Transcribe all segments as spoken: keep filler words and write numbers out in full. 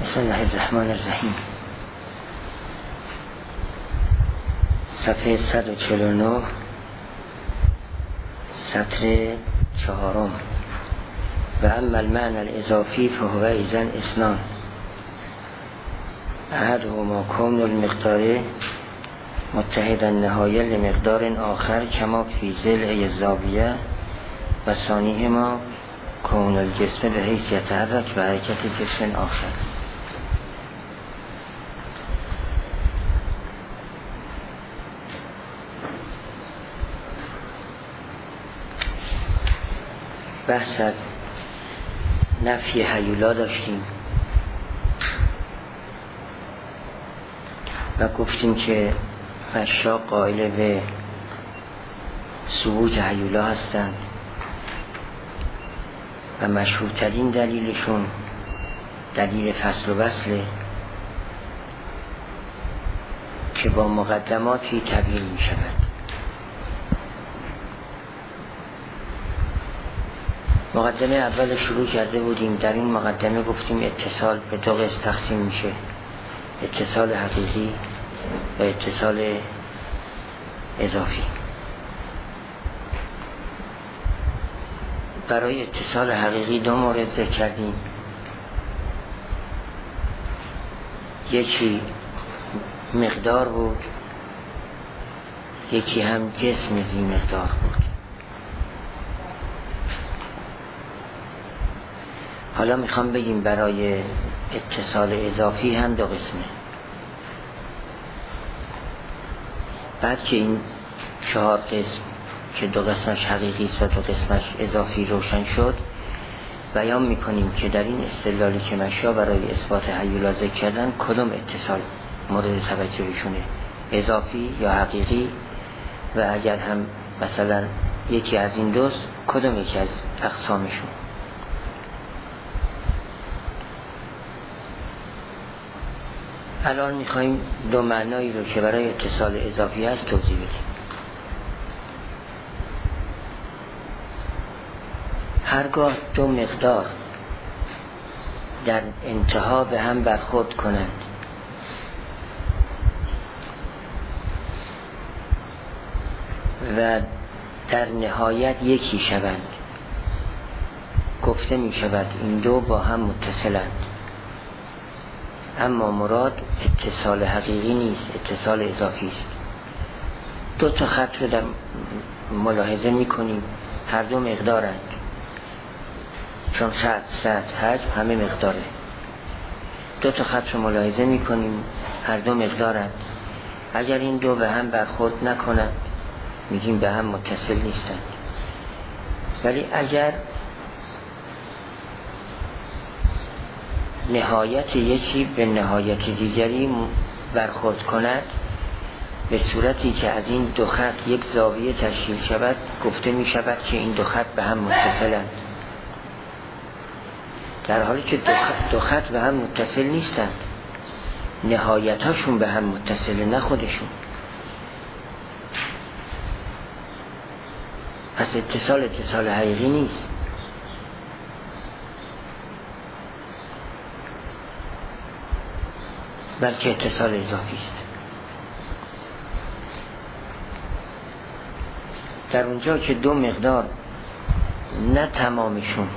بسم الله الرحمن الرحیم. صفحه صد و چهل و نه، سطر چهارم. و اما المعنى الاضافی فهو ایزن اسنان احدهما کون المقدار متحدا نهایه لمقدار آخر کما فی ضلع الزاویه و ثانیهما کون الجسم به حیث یتحرک و حرکت جسم آخر. بحث از نفی هیولا داشتیم و گفتیم که مشاق قائل به ثبوت هیولا هستند و مشهورترین دلیلشون دلیل فصل و وصله که با مقدماتی تبیین می شود. مقدمه اول شروع کرده بودیم. در این مقدمه گفتیم اتصال به دو قسم تقسیم میشه: اتصال حقیقی و اتصال اضافی. برای اتصال حقیقی دو مورد ذکر کردیم. یکی مقدار بود، یکی هم جسم زی مقدار بود. حالا میخوام بگیم برای اتصال اضافی هم دو قسمه. بعد که این چهار قسم که دو قسمش حقیقی است و دو قسمش اضافی روشن شد، بیان میکنیم که در این استدلالی که مشا برای اثبات هیولا ذکر کردن کدوم اتصال مورد توجهشونه، اضافی یا حقیقی، و اگر هم مثلا یکی از این دوست کدوم یکی از اقسامشون. الان میخواییم دو معنایی رو که برای اتصال اضافی هست توضیح بدیم. هرگاه دو مقدار در انتها به هم برخورد کنند و در نهایت یکی شوند، گفته می شود این دو با هم متصلند. اما مراد اتصال حقیقی نیست، اتصال اضافی است. دو تا خط رو در ملاحظه می کنیم، هر دو مقدارند، چون سطح سطح حجم همه مقداره. دو تا خط رو ملاحظه می کنیم، هر دو مقدارند. اگر این دو به هم برخورد نکنند میگیم به هم متصل نیستند. ولی اگر نهایت یکی به نهایت دیگری برخورد کند به صورتی که از این دو خط یک زاویه تشکیل شود، گفته می شود که این دو خط به هم متصلند، در حالی که دو خط, دو خط به هم متصل نیستند، نهایتاشون به هم متصل، نه خودشون. پس اتصال اتصال حقیقی نیست. بلکه اتصال اضافی است. در اونجا که دو مقدار نه تمامشون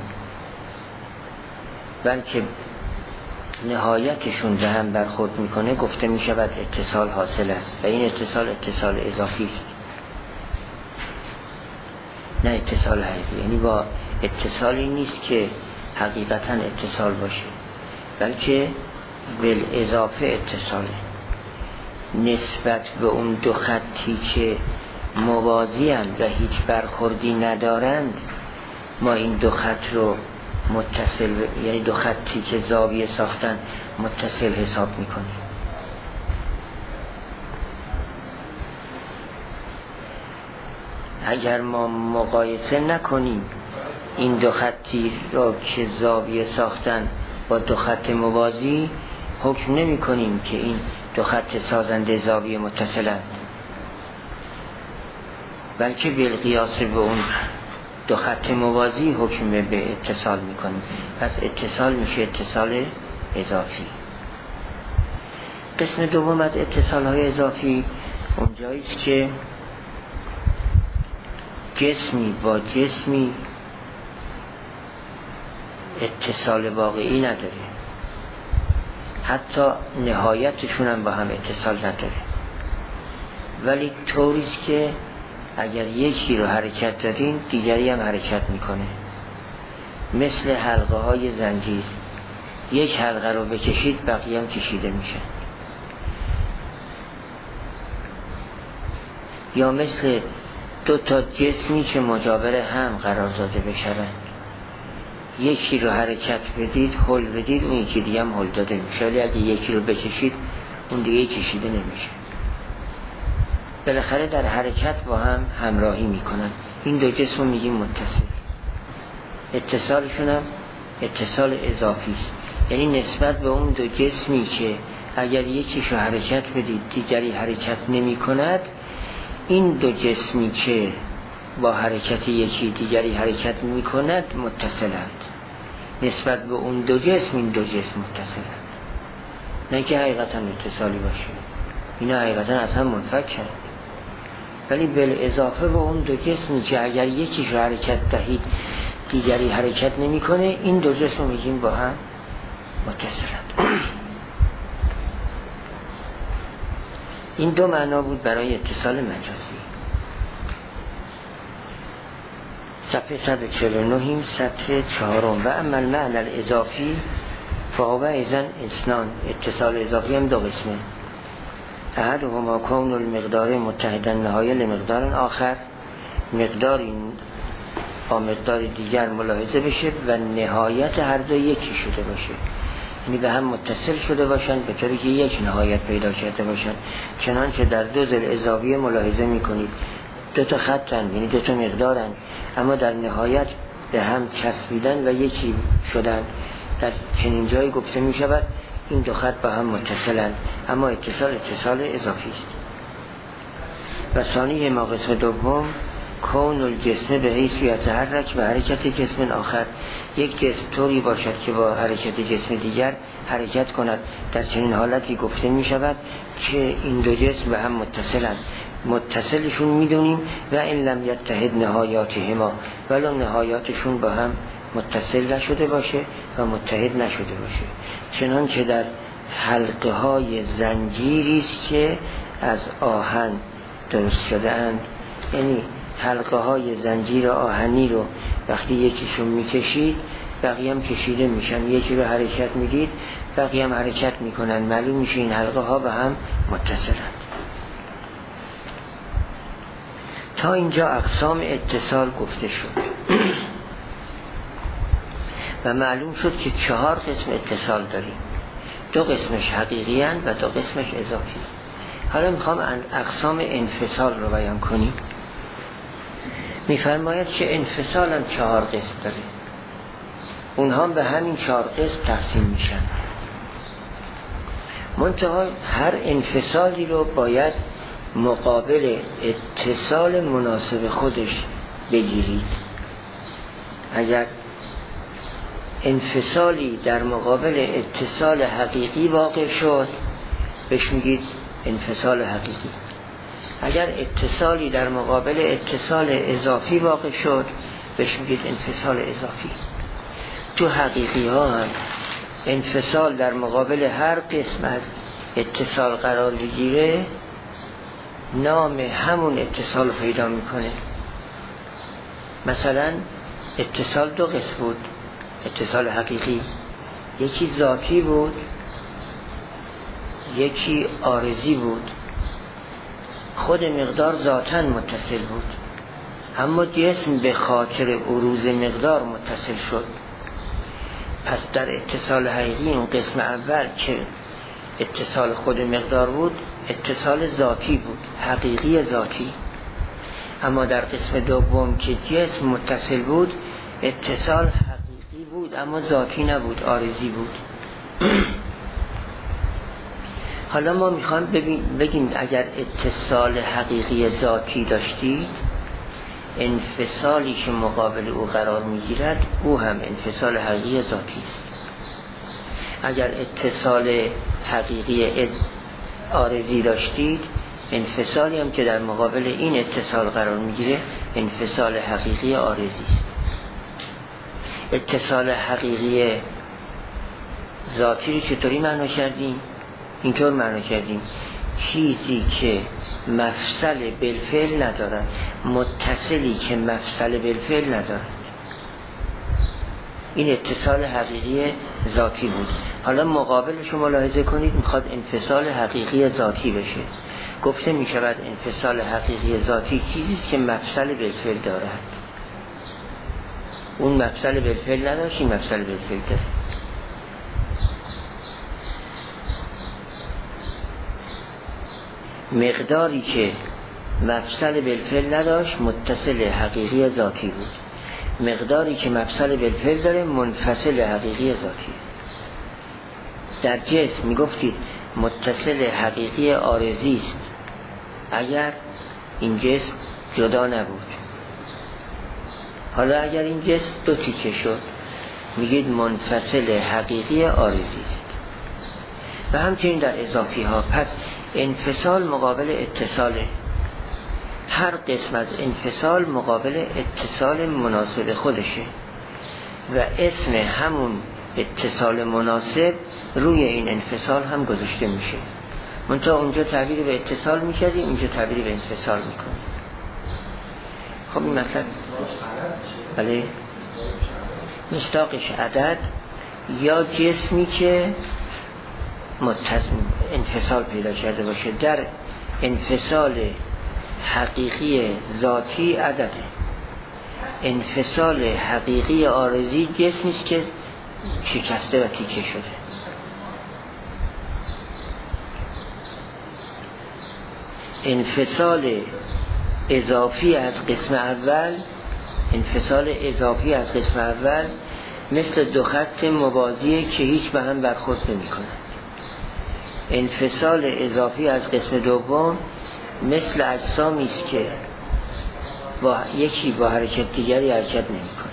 بلکه نهایتشون به هم برخورد میکنه، گفته میشود اتصال حاصل است و این اتصال اتصال اضافی است، نه اتصال حقیقی. یعنی با اتصالی نیست که حقیقتا اتصال باشه، بلکه بالاضافه اتصاله. نسبت به اون دو خطی که موازی اند و هیچ برخوردی ندارند، ما این دو خط رو متصل، یعنی دو خطی که زاویه ساختن، متصل حساب میکنیم. اگر ما مقایسه نکنیم این دو خطی رو که زاویه ساختن با دو خط موازی، حکم نمی کنیم که این دو خط سازنده زاویه متصلند، بلکه بالقیاس به اون دو خط موازی حکم به اتصال میکنیم. پس اتصال میشه اتصال اضافی. قسم دوم از اتصال های اضافی اونجایی است که جسمی با جسمی اتصال واقعی نداره، حتی نهایتشون هم با هم اتصال نداره، ولی طوریست که اگر یکی رو حرکت دادین دیگری هم حرکت میکنه. مثل حلقه های زنجیر، یک حلقه رو بکشید بقیه هم کشیده میشن. یا مثل دو تا جسمی که مجاور هم قرار داده بشوند، یکی رو حرکت بدید هل بدید اون یکی دیگه هم هل داده میشه، ولی اگه یکی رو بکشید اون دیگه کشیده نمیشه. بالاخره در حرکت با هم همراهی میکنن. این دو جسم رو میگیم متصل. اتصالشون هم اتصال اضافی است، یعنی نسبت به اون دو جسمی که اگر یکیشو حرکت بدید دیگری حرکت نمی کند، این دو جسمی که با حرکت یکی دیگری حرکت می کند متصلند. نسبت به اون دو جسم این دو جسم متصلند، نه که حقیقتا اتصالی باشه. اینا حقیقتا اصلا منفکن، ولی بالاضافه به اون دو جسمی که اگر یکیشو حرکت دهید دیگری حرکت نمی کنه، این دو جسم میگیم با هم متصلند. این دو معنا بود برای اتصال مجازی. صفحه صد و چهل و نه سطر چهارم. و اما المعنى الاضافی فهو ایضا اثنان. اتصال اضافی هم دو قسمه. احدهما کون المقدار متحدا نهایه لمقدار آخر، مقداری با مقدار دیگر ملاحظه بشه و نهایت هر دو یکی شده باشه، یعنی به هم متصل شده باشن به طوری که یک نهایت پیدا کرده باشن. چنانچه در دو ضلع اضافیه ملاحظه میکنید دو تا خطن، یعنی دو تا مقدارن، اما در نهایت به هم چسبیدن و یکی شدن. در چنین جایی گفته میشود این دو خط با هم متصلن، اما اتصال اتصال اضافی است. و ثانی ما قسم دوم کون الجسم به حیث یتحرک و حرکت جسم آخر. یک جسم طوری باشد که با حرکت جسم دیگر حرکت کند. در چنین حالتی گفته می شود که این دو جسم به هم متصلند. متصلشون میدونیم و این لم یتحد نهایاتهما، ولو نهایاتشون با هم متصل نشده باشه و متحد نشده باشه. چنانچه در حلقه های زنجیری است که از آهن درست شده اند، یعنی حلقه های زنجیر آهنی رو وقتی یکیشون میکشید بقیه هم کشیده میشن، یکی رو حرکت میدید بقیه هم حرکت میکنن، معلوم میشه این حلقه ها به هم متصلند. تا اینجا اقسام اتصال گفته شد و معلوم شد که چهار قسم اتصال داریم. دو قسمش حقیقی هستند و دو قسمش اضافی. حالا میخوام اقسام انفصال رو بیان کنیم. میفرماید که انفصال هم چهار قسم داره، اونها به همین چهار قسم تقسیم میشن. منتها هر انفصالی رو باید مقابل اتصال مناسب خودش بگیرید. اگر انفصالی در مقابل اتصال حقیقی واقع شد بهش میگید انفصال حقیقی. اگر اتصالی در مقابل اتصال اضافی واقع شد بهش میگید انفصال اضافی. تو حقیقی ها هم انفصال در مقابل هر قسم از اتصال قرار بگیره نام همون اتصال پیدا میکنه. مثلا اتصال دو قسم بود. اتصال حقیقی یکی ذاتی بود یکی عارضی بود. خود مقدار ذاتاً متصل بود، اما جسم به خاطر عروض مقدار متصل شد. پس در اتصال حقیقی اون قسم اول که اتصال خود مقدار بود اتصال ذاتی بود، حقیقی ذاتی. اما در قسم دوم که جسم متصل بود اتصال حقیقی بود اما ذاتی نبود، عارضی بود. حالا ما میخوام بگیم اگر اتصال حقیقی ذاتی داشتی، انفصالی که مقابل او قرار میگیرد او هم انفصال حقیقی ذاتی است. اگر اتصال حقیقی عارضی داشتید، انفصالی هم که در مقابل این اتصال قرار میگیره انفصال حقیقی عارضی است. اتصال حقیقی ذاتی رو چطوری معنا کردیم؟ اینطور معنا کردیم چیزی که مفصل بالفعل ندارد، متصلی که مفصل بالفعل ندارد، این اتصال حقیقی ذاتی بود. حالا مقابلش رو ملاحظه کنید، میخواد انفصال حقیقی ذاتی بشه. گفته میشود انفصال حقیقی ذاتی چیزیست که مفصل بالفعل دارد. اون مفصل بالفعل نداشت، این مفصل بالفعل داره. مقداری که مفصل بالفعل نداشت متصل حقیقی ذاتی بود، مقداری که مفصل بالفعل داره منفصل حقیقی ذاتی. در جسم میگفتید متصل حقیقی عارضی است اگر این جسم جدا نبود. حالا اگر این جسم دو تیکه شد میگید منفصل حقیقی عارضی است. و همچنین در اضافی ها. پس انفصال مقابل اتصاله. هر قسم از انفصال مقابل اتصال مناسب خودشه و اسم همون اتصال مناسب روی این انفصال هم گذاشته میشه. منتها اونجا تعبیر به اتصال میکردیم، اینجا تعبیر به انفصال میکنیم. خب این مثلا بله مصداقش عدد یا جسمی که متصل انفصال پیدا کرده باشه. در انفصال حقیقی ذاتی عدده، انفصال حقیقی عارضی جسمی است که شکسته و تیکه شده. انفصال اضافی از قسم اول، انفصال اضافی از قسم اول مثل دو خط موازی که هیچ به هم برخورد نمی کنند. انفصال اضافی از قسم دوم مثل اجسامی است که با یکی با حرکت دیگری حرکت نمی کنه.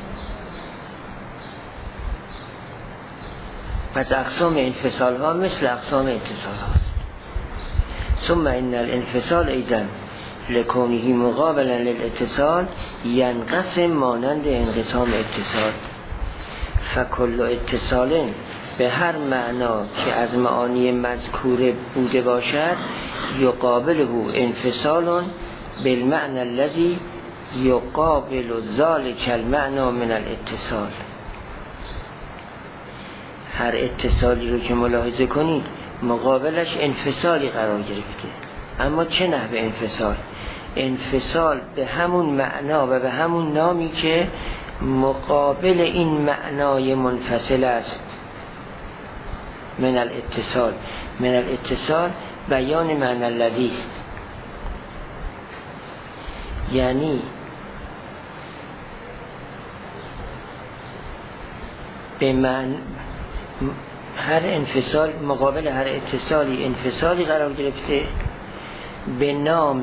پس اقسام انفصال ها مثل اقسام اتصال هاست. ثم ان الانفصال ایضا لکونه مقابلا للاتصال ینقسم مانند انقسام اتصال. فکل اتصال به هر معنا که از معانی مذکوره بوده باشد یقابله انفصال بالمعنى الذي یقابل ذلك المعنى من الاتصال. هر اتصالی رو که ملاحظه کنید مقابلش انفصالی قرار گرفته. اما چه نحو انفصال؟ انفصال به همون معنا و به همون نامی که مقابل این معنای منفصل است. من الاتصال، من الاتصال بیان معنی الذی است. یعنی به من هر انفصال مقابل هر اتصالی انفصالی قرار گرفته به نام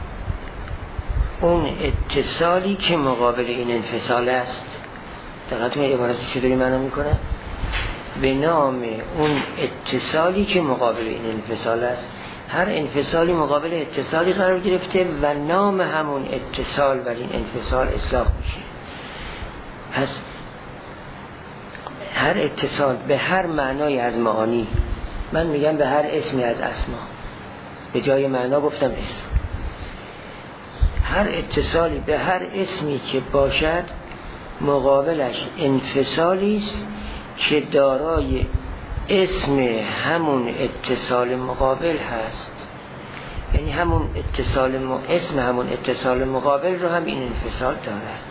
اون اتصالی که مقابل این انفصال است. دقیقاً این عبارت چطوری معنا میکنه؟ به نام اون اتصالی که مقابل این انفصال است. هر انفصالی مقابل اتصالی قرار گرفته و نام همون اتصال بر این انفصال اطلاق میشه. پس هر اتصال به هر معنای از معانی، من میگم به هر اسمی از اسما، به جای معنا گفتم اسم، هر اتصالی به هر اسمی که باشد مقابلش انفصالی است که دارای اسم همون اتصال مقابل هست. یعنی همون اتصال م... اسم همون اتصال مقابل رو هم این انفصال دارد.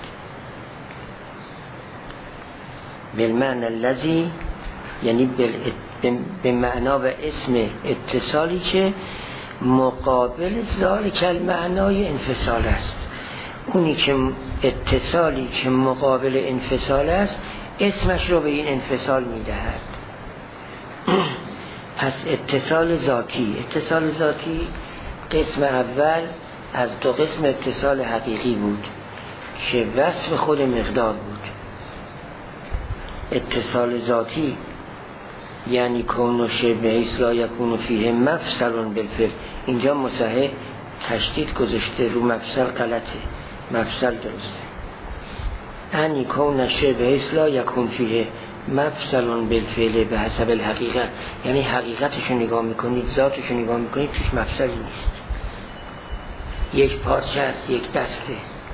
بالمعنى الذی، یعنی بال... به معنا و اسم اتصالی که مقابل ذالک المعنای انفصال است. اونی که اتصالی که مقابل انفصال است اسمش رو به این انفصال میدهد. پس اتصال ذاتی، اتصال ذاتی قسم اول از دو قسم اتصال حقیقی بود که وصف خود مقدار بود. اتصال ذاتی یعنی کون و شبه ایس لا یکون فیه مفصل بالفعل. اینجا مصحح تشدید گذاشته رو مفصل غلطه، مفصل درسته. یعنی کون شبه ایس لا یکون فیه مفصل بالفعل به حسب الحقیقت، یعنی حقیقتشو نگاه میکنید، ذاتشو نگاه میکنید، توش مفصلی نیست، یک پارچه است، یک دسته.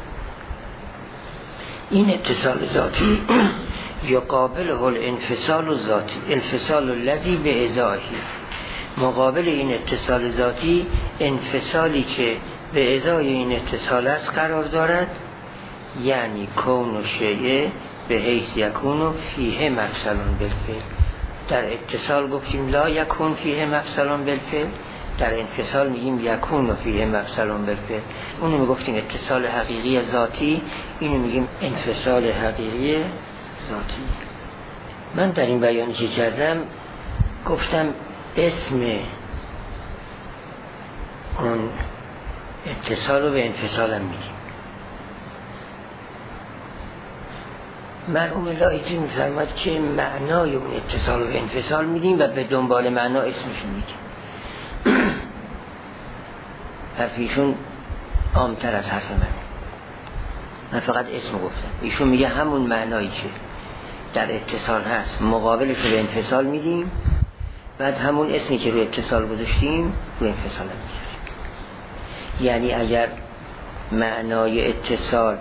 این اتصال ذاتی یقابله الانفصال الذاتی، انفصال الذی به ازاهی، مقابل این اتصال ذاتی انفصالی که به ازای این اتصال است قرار دارد. یعنی کون و شیء به حیث یکون فیه مفصل بالفعل. در اتصال گفتیم لا یکون فیه مفصل بالفعل، در انفصال میگیم یکون فیه مفصل بالفعل. اونو میگفتیم اتصال حقیقی ذاتی، اینو میگیم انفصال حقیقی ذاتی. من در این بیانی که کردم گفتم اسم اون اتصال رو به انفصال هم میگیم. مرحوم لایزی میفرماد که معنای اون اتصال رو به انفصال میدیم و به دنبال معنا اسمشون میگیم. حرفیشون عامتر از حرف من، من فقط اسم گفتم. ایشون میگه همون معنایی که در اتصال هست مقابلش رو به انفصال میدیم، بعد همون اسمی که روی اتصال گذاشتیم روی انفصال هم میذاریم. یعنی اگر معنای اتصال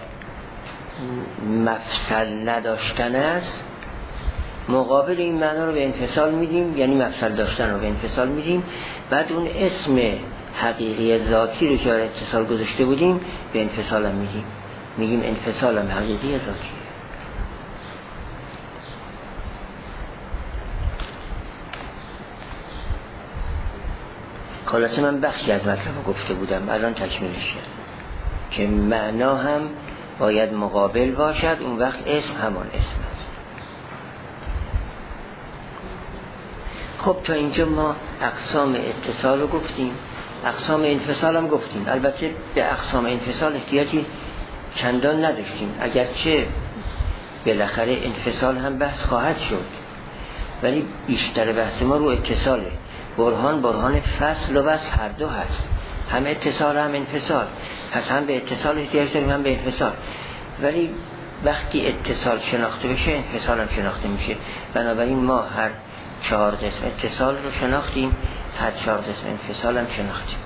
مفصل نداشتن است، مقابل این معنا رو به انفصال میدیم، یعنی مفصل داشتن رو به انفصال میدیم، بعد اون اسم حقیقی ذاتی رو که در اتصال گذاشته بودیم به انفصال هم میدیم، میگیم انفصال هم حقیقی ذاتیه. خلاصه من بخشی از مطلب رو گفته بودم، الان تکمیلش کردم که معنا هم باید مقابل باشد، اون وقت اسم همان اسم است. خب تا اینجا ما اقسام اتصال رو گفتیم، اقسام انفصال هم گفتیم. البته به اقسام انفصال احتیاجی چندان نداشتیم، اگرچه بالاخره انفصال هم بحث خواهد شد، ولی بیشتر بحث ما رو اتصاله. برهان برهان فصل و بس هر دو هست، هم اتصال هم انفصال، پس هم به اتصال احتیاج داریم هم به انفصال. ولی وقتی اتصال شناخته بشه انفصال هم شناخته میشه. بنابراین ما هر چهار قسم اتصال رو شناختیم، هر چهار قسم انفصال هم شناختیم.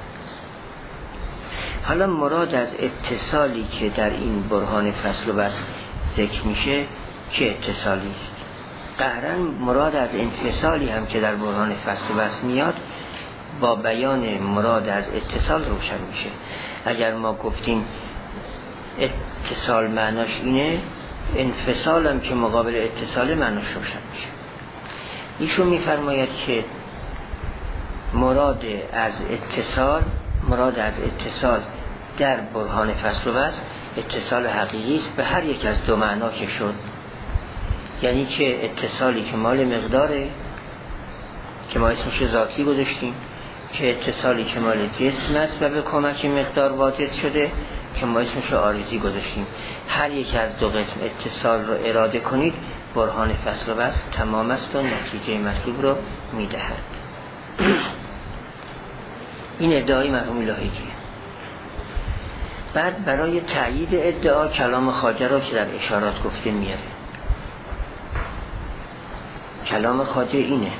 حالا مراد از اتصالی که در این برهان فصل و بس ذکر میشه چه اتصالی است؟ قهرن مراد از انفصالی هم که در برهان فصل و بس میاد با بیان مراد از اتصال روشن میشه. اگر ما گفتیم اتصال معناش اینه، انفصال هم که مقابل اتصال معناش روشن میشه. ایشون میفرماید که مراد از اتصال مراد از اتصال در برهان فصل و بس اتصال حقیقی است به هر یک از دو معنا که شد. یعنی چه اتصالی که مال مقداره که ما اسمش ذاتی گذاشتیم، که اتصالی که مال جسم است و به کمک مقدار واجد شده که ما اسمش عارضی گذاشتیم. هر یک از دو قسم اتصال رو اراده کنید، برهان فصل و بس تمام است و نتیجه مطلوب رو میدهد. این ادعای مرحوم لاهیجیه. بعد برای تأیید ادعا کلام خواجه را که در اشارات گفته میاره. کلام خواجه اینه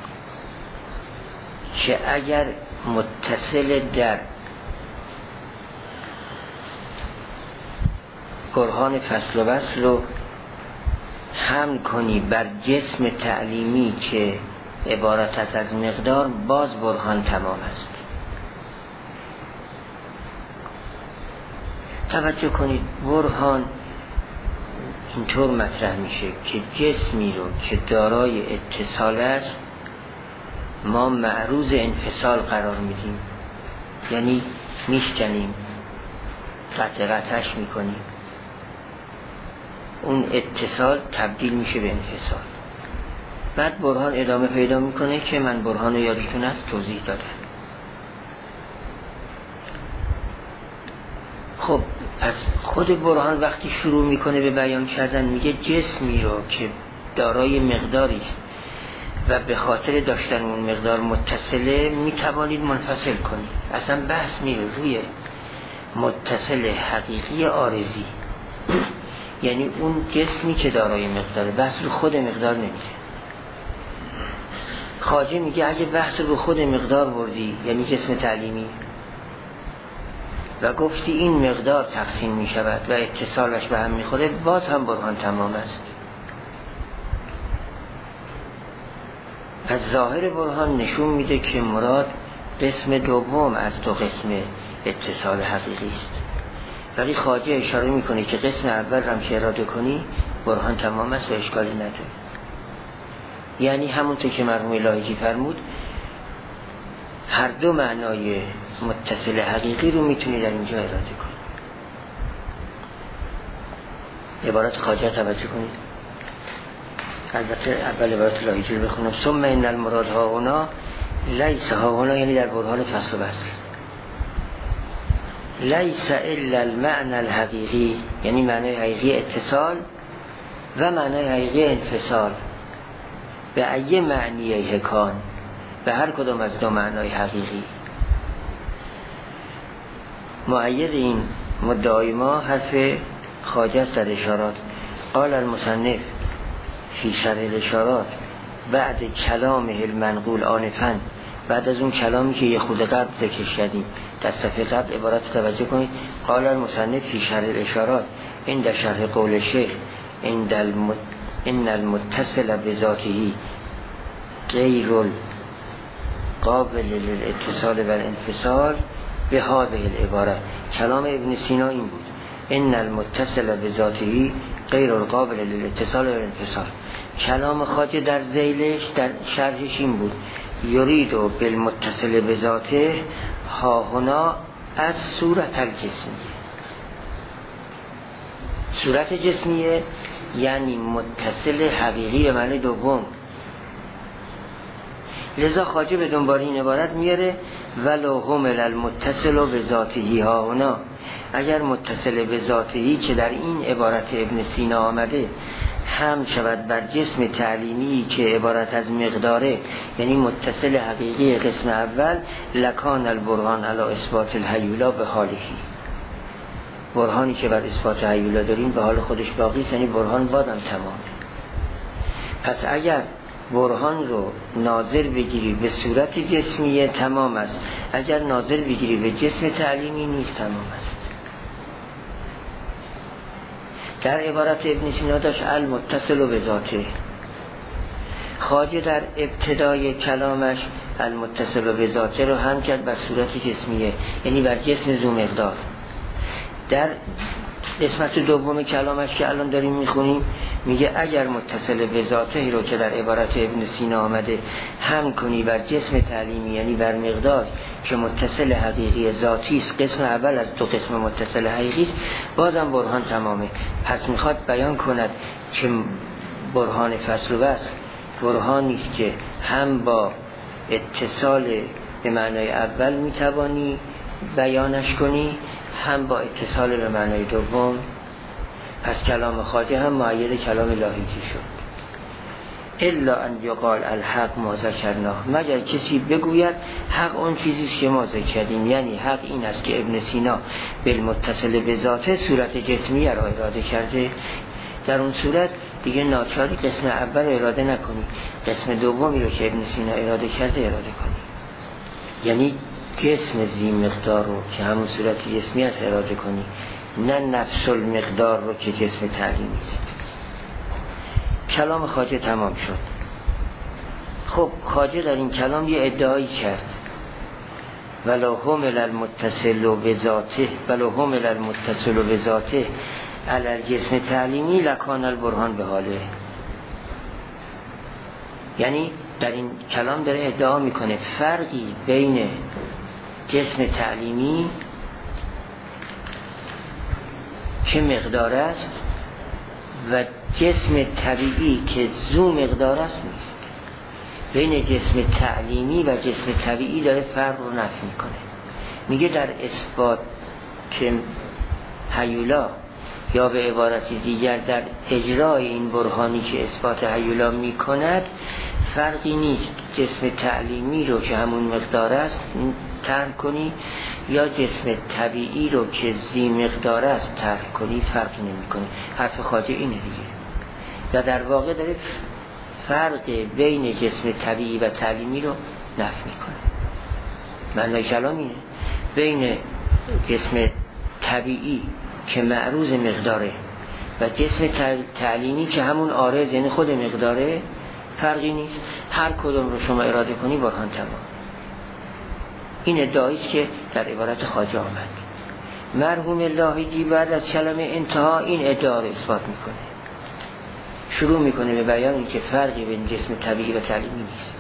که اگر متصل در برهان فصل و وصل رو حمل کنی بر جسم تعلیمی که عبارت است از مقدار، باز برهان تمام است. توجه کنید، برهان اینطور مطرح میشه که جسمی رو که دارای اتصال است ما معروض انفصال قرار میدیم، یعنی میشکنیم، قطع قطعش میکنیم، اون اتصال تبدیل میشه به انفصال. بعد برهان ادامه پیدا میکنه که من برهان یادتون است توضیح دادم. خب پس خود برهان وقتی شروع میکنه به بیان کردن میگه جسمی رو که دارای مقداری است و به خاطر داشتن اون مقدار متصله میتوانید منفصل کنید. اصلا بحث میره روی متصل حقیقی عارضی، یعنی اون جسمی که دارای مقداره، بحث رو خود مقدار نمیره. خواجه میگه اگه بحث رو خود مقدار بردی، یعنی جسم تعلیمی، و گفتی این مقدار تقسیم میشود و اتصالش به هم میخوره، باز هم برهان تمام است. از ظاهر برهان نشون میده که مراد قسم دوم از دو قسم اتصال حقیقی است، ولی خواجه اشاره میکنه که قسم اول هم که اراده کنی برهان تمام است و اشکالی نداره. یعنی همونطور که مرحوم لاهیجی فرمود، هر دو معنای متصل حقیقی رو میتونی در اینجا اراده کنی. عبارت خواجه توجه کنید. البته اول عبارت لاهیجی رو بخونم. ثم ان المراد ها هنا لیس ها هنا، یعنی در برهان فصل و بسل، لیس الا المعنى الحقیقی، یعنی معنای حقیقی اتصال و معنای حقیقی انفصال، به ای معنی حکان، به هر کدام از دو معنای حقیقی. مؤید این مدعای ما حرف خواجه است در اشارات. قال المصنف فی شرح الاشارات بعد کلام المنقول آنفاً، بعد از اون کلامی که یه خود قبل ذکر شدیم در صفحه قبل، عبارت توجه کنید. قال المصنف فی شرح الاشارات عند شرح قول شیخ عند المت... ان المتصل بذاته غیر القابل للاتصال و الانفصال به هذه العبارت. کلام ابن سینا این بود، ان المتصل بذاته غیر القابل للاتصال و الانفصال. کلام خواجه در ذیلش، در شرحش این بود، یرید و بالمتصل بذاته ها هنا از صورت الجسمیه. صورت جسمیه یعنی متصل حقیقی به معنی دوم. لذا خواجه به دنبال این عبارت میاره ولو همل المتصل و بذاتهی ها هنا، اگر متصل به ذاتهی که در این عبارت ابن سینا آمده هم شود بر جسم تعلیمی که عبارت از مقداره، یعنی متصل حقیقی قسم اول، لکان البرهان علی اثبات الهیولا به حالهی، برهانی که بر اثبات هیولا داریم به حال خودش باقی است، یعنی برهان بازم تمامه. پس اگر برهان رو ناظر بگیری به صورت جسمیه تمام است، اگر ناظر بگیری به جسم تعلیمی نیست تمام است. در عبارت ابن سینا داشت المتصل و بذاته، خواجه در ابتدای کلامش المتصل و بذاته رو هم کرد بر صورت جسمیه، یعنی بر جسم ذو مقدار. در قسمت دوم کلامش که الان داریم میخونیم میگه اگر متصل به ذاته رو که در عبارت ابن سینا آمده هم کنی بر جسم تعلیمی، یعنی بر مقدار که متصل حقیقی ذاتی است، قسم اول از دو قسم متصل حقیقی است، بازم برهان تمامه. پس میخواد بیان کند که برهان فصل و بسل برهانی است که هم با اتصال به معنای اول میتوانی بیانش کنی، هم با اتصال به معنای دوم. پس کلام خواجه هم مؤید کلام لاهیجی شد. الا ان یقال الحق ما ذکرناه، مگر کسی بگوید حق اون چیزیست که ما ذکر کردیم، یعنی حق این است که ابن سینا بالمتصل به ذاته صورت جسمی را اراده کرده. در اون صورت دیگه ناچاری قسم اول اراده نکنی، قسم دومی رو که ابن سینا اراده کرده اراده کنی، یعنی جسم زی مقدار رو که همون صورت جسمی است اراده کنی، نه نفس المقدار رو که جسم تعلیمی است. کلام خواجه تمام شد. خب خواجه در این کلام یه ادعایی کرد، ولو همل المتصل بذاته ولو همل المتصل بذاته علی الجسم تعلیمی لکان البرهان به حاله. یعنی در این کلام داره ادعا میکنه فرقی بین جسم تعلیمی که مقدار است و جسم طبیعی که ذو مقدار است نیست. بین جسم تعلیمی و جسم طبیعی داره فرق رو نفی میکنه. میگه در اثبات که هیولا، یا به عبارت دیگر در اجرای این برهانی که اثبات هیولا میکند، فرقی نیست جسم تعلیمی رو که همون مقدار است ترک کنی یا جسم طبیعی رو که ذی مقدار است ترک کنی، فرقی نمی کنی. حرف خواجه اینه دیگه. و در واقع داره فرق بین جسم طبیعی و تعلیمی رو نفی میکنه. معنی کلام اینه، بین جسم طبیعی که معروض مقداره و جسم تعلیمی که همون عارض یعنی خود مقداره فرقی نیست. هر کدوم رو شما اراده کنی برهان تمام. این ادعایی است که در عبارت خواجه آمد. مرحوم لاهیجی بعد از کلمه انتها این ادعا رو اثبات میکنه، شروع میکنه به بیان این که فرقی بین جسم طبیعی و تعلیمی نیست.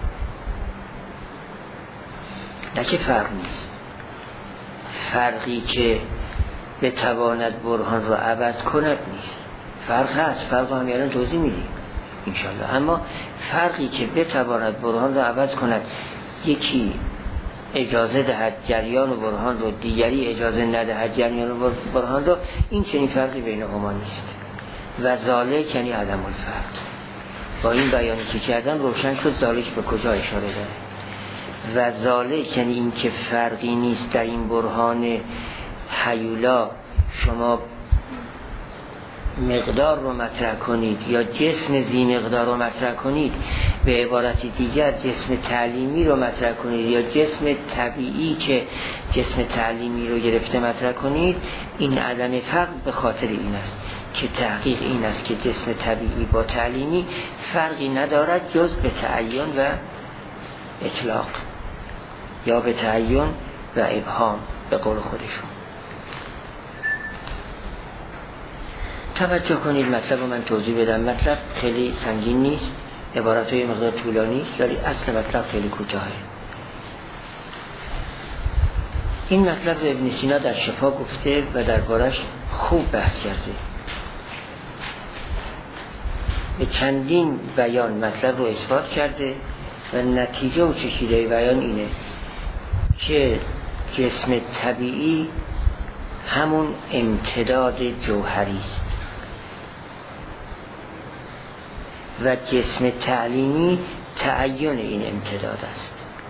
نه که فرق نیست، فرقی که بتواند برهان رو عوض کند نیست. فرق هست، فرق هم یعنی توضیح میدیم انشالله. اما فرقی که بتواند برهان رو عوض کند، یکی اجازه دهد جریان و برهان رو، دیگری اجازه ندهد جریان و برهان رو، این چنین فرقی بینهما نیست. و ذالک یعنی عدم الفرق. با این بیانی که کردم روشن شد ذالک به کجا اشاره داره. و ذالک یعنی این که فرقی نیست در این برهان هیولا شما مقدار رو مطرح کنید یا جسم ذی مقدار رو مطرح کنید، به عبارت دیگر جسم تعلیمی رو مطرح کنید یا جسم طبیعی که جسم تعلیمی رو گرفته مطرح کنید، این عدم فرق به خاطر این است که تحقیق این است که جسم طبیعی با تعلیمی فرقی ندارد جز به تعین و اطلاق یا به تعین و ابهام به قول خودشون. توجه کنید مطلب رو من توضیح بدم. مطلب خیلی سنگین نیست، عبارت های مقدار طولانی است، ولی اصل مطلب خیلی کوتاهه. این مطلب ابن سینا در شفا گفته و دربارش خوب بحث کرده. به چندین بیان مطلب رو اثبات کرده و نتیجه و چشیده بیان اینه که جسم طبیعی همون امتداد جوهری است و جسم تعلیمی تعین این امتداد است.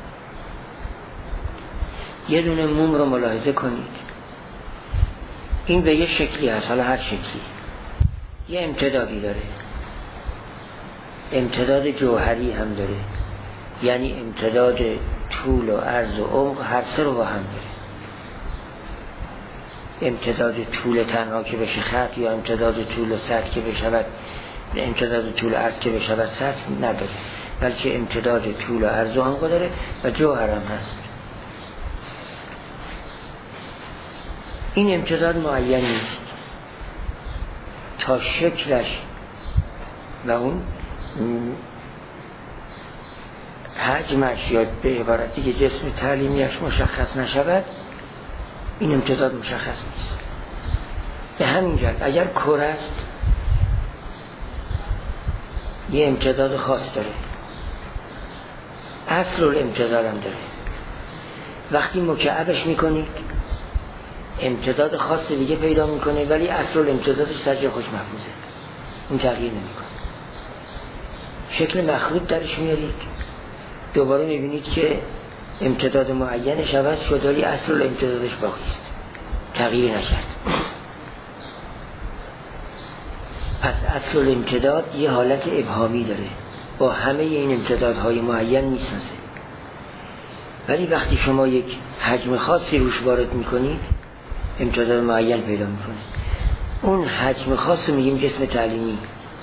یه دونه موم رو ملاحظه کنید، این به یه شکلی هست، حالا هر شکلی یه امتدادی داره، امتداد جوهری هم داره، یعنی امتداد طول و عرض و عمق هر سه رو با هم داره. امتداد طول تنها که بشه خط یا امتداد طول و سطح که بشود، امتداد طول و عرض که بشود سطح نداره، بلکه امتداد طول و عرض و عمق داره و جوهر هم هست. این امتداد معین نیست تا شکلش و اون حجمش یا به عبارتی که جسم تعلیمیش مشخص نشود، این امتداد مشخص نیست. به همین جهت اگر کره است یه امتداد خاص داره، اصل الامتداد هم داره. وقتی مکعبش میکنید امتداد خاص دیگه پیدا میکنه، ولی اصل الامتدادش سرجای خوش محفوظه، اون تغییر نمیکنه. شکل مخروط درش میارید، دوباره میبینید که امتداد معینش عوض شد ولی اصل الامتدادش باقی است، تغییری نکرد. پس اصل الامتداد یه حالت ابهامی داره، با همه این امتدادهای معین میسازه. ولی وقتی شما یک حجم خاصی روش وارد میکنید امتداد معین پیدا میکنه. اون حجم خاص رو میگیم جسم تعلیمی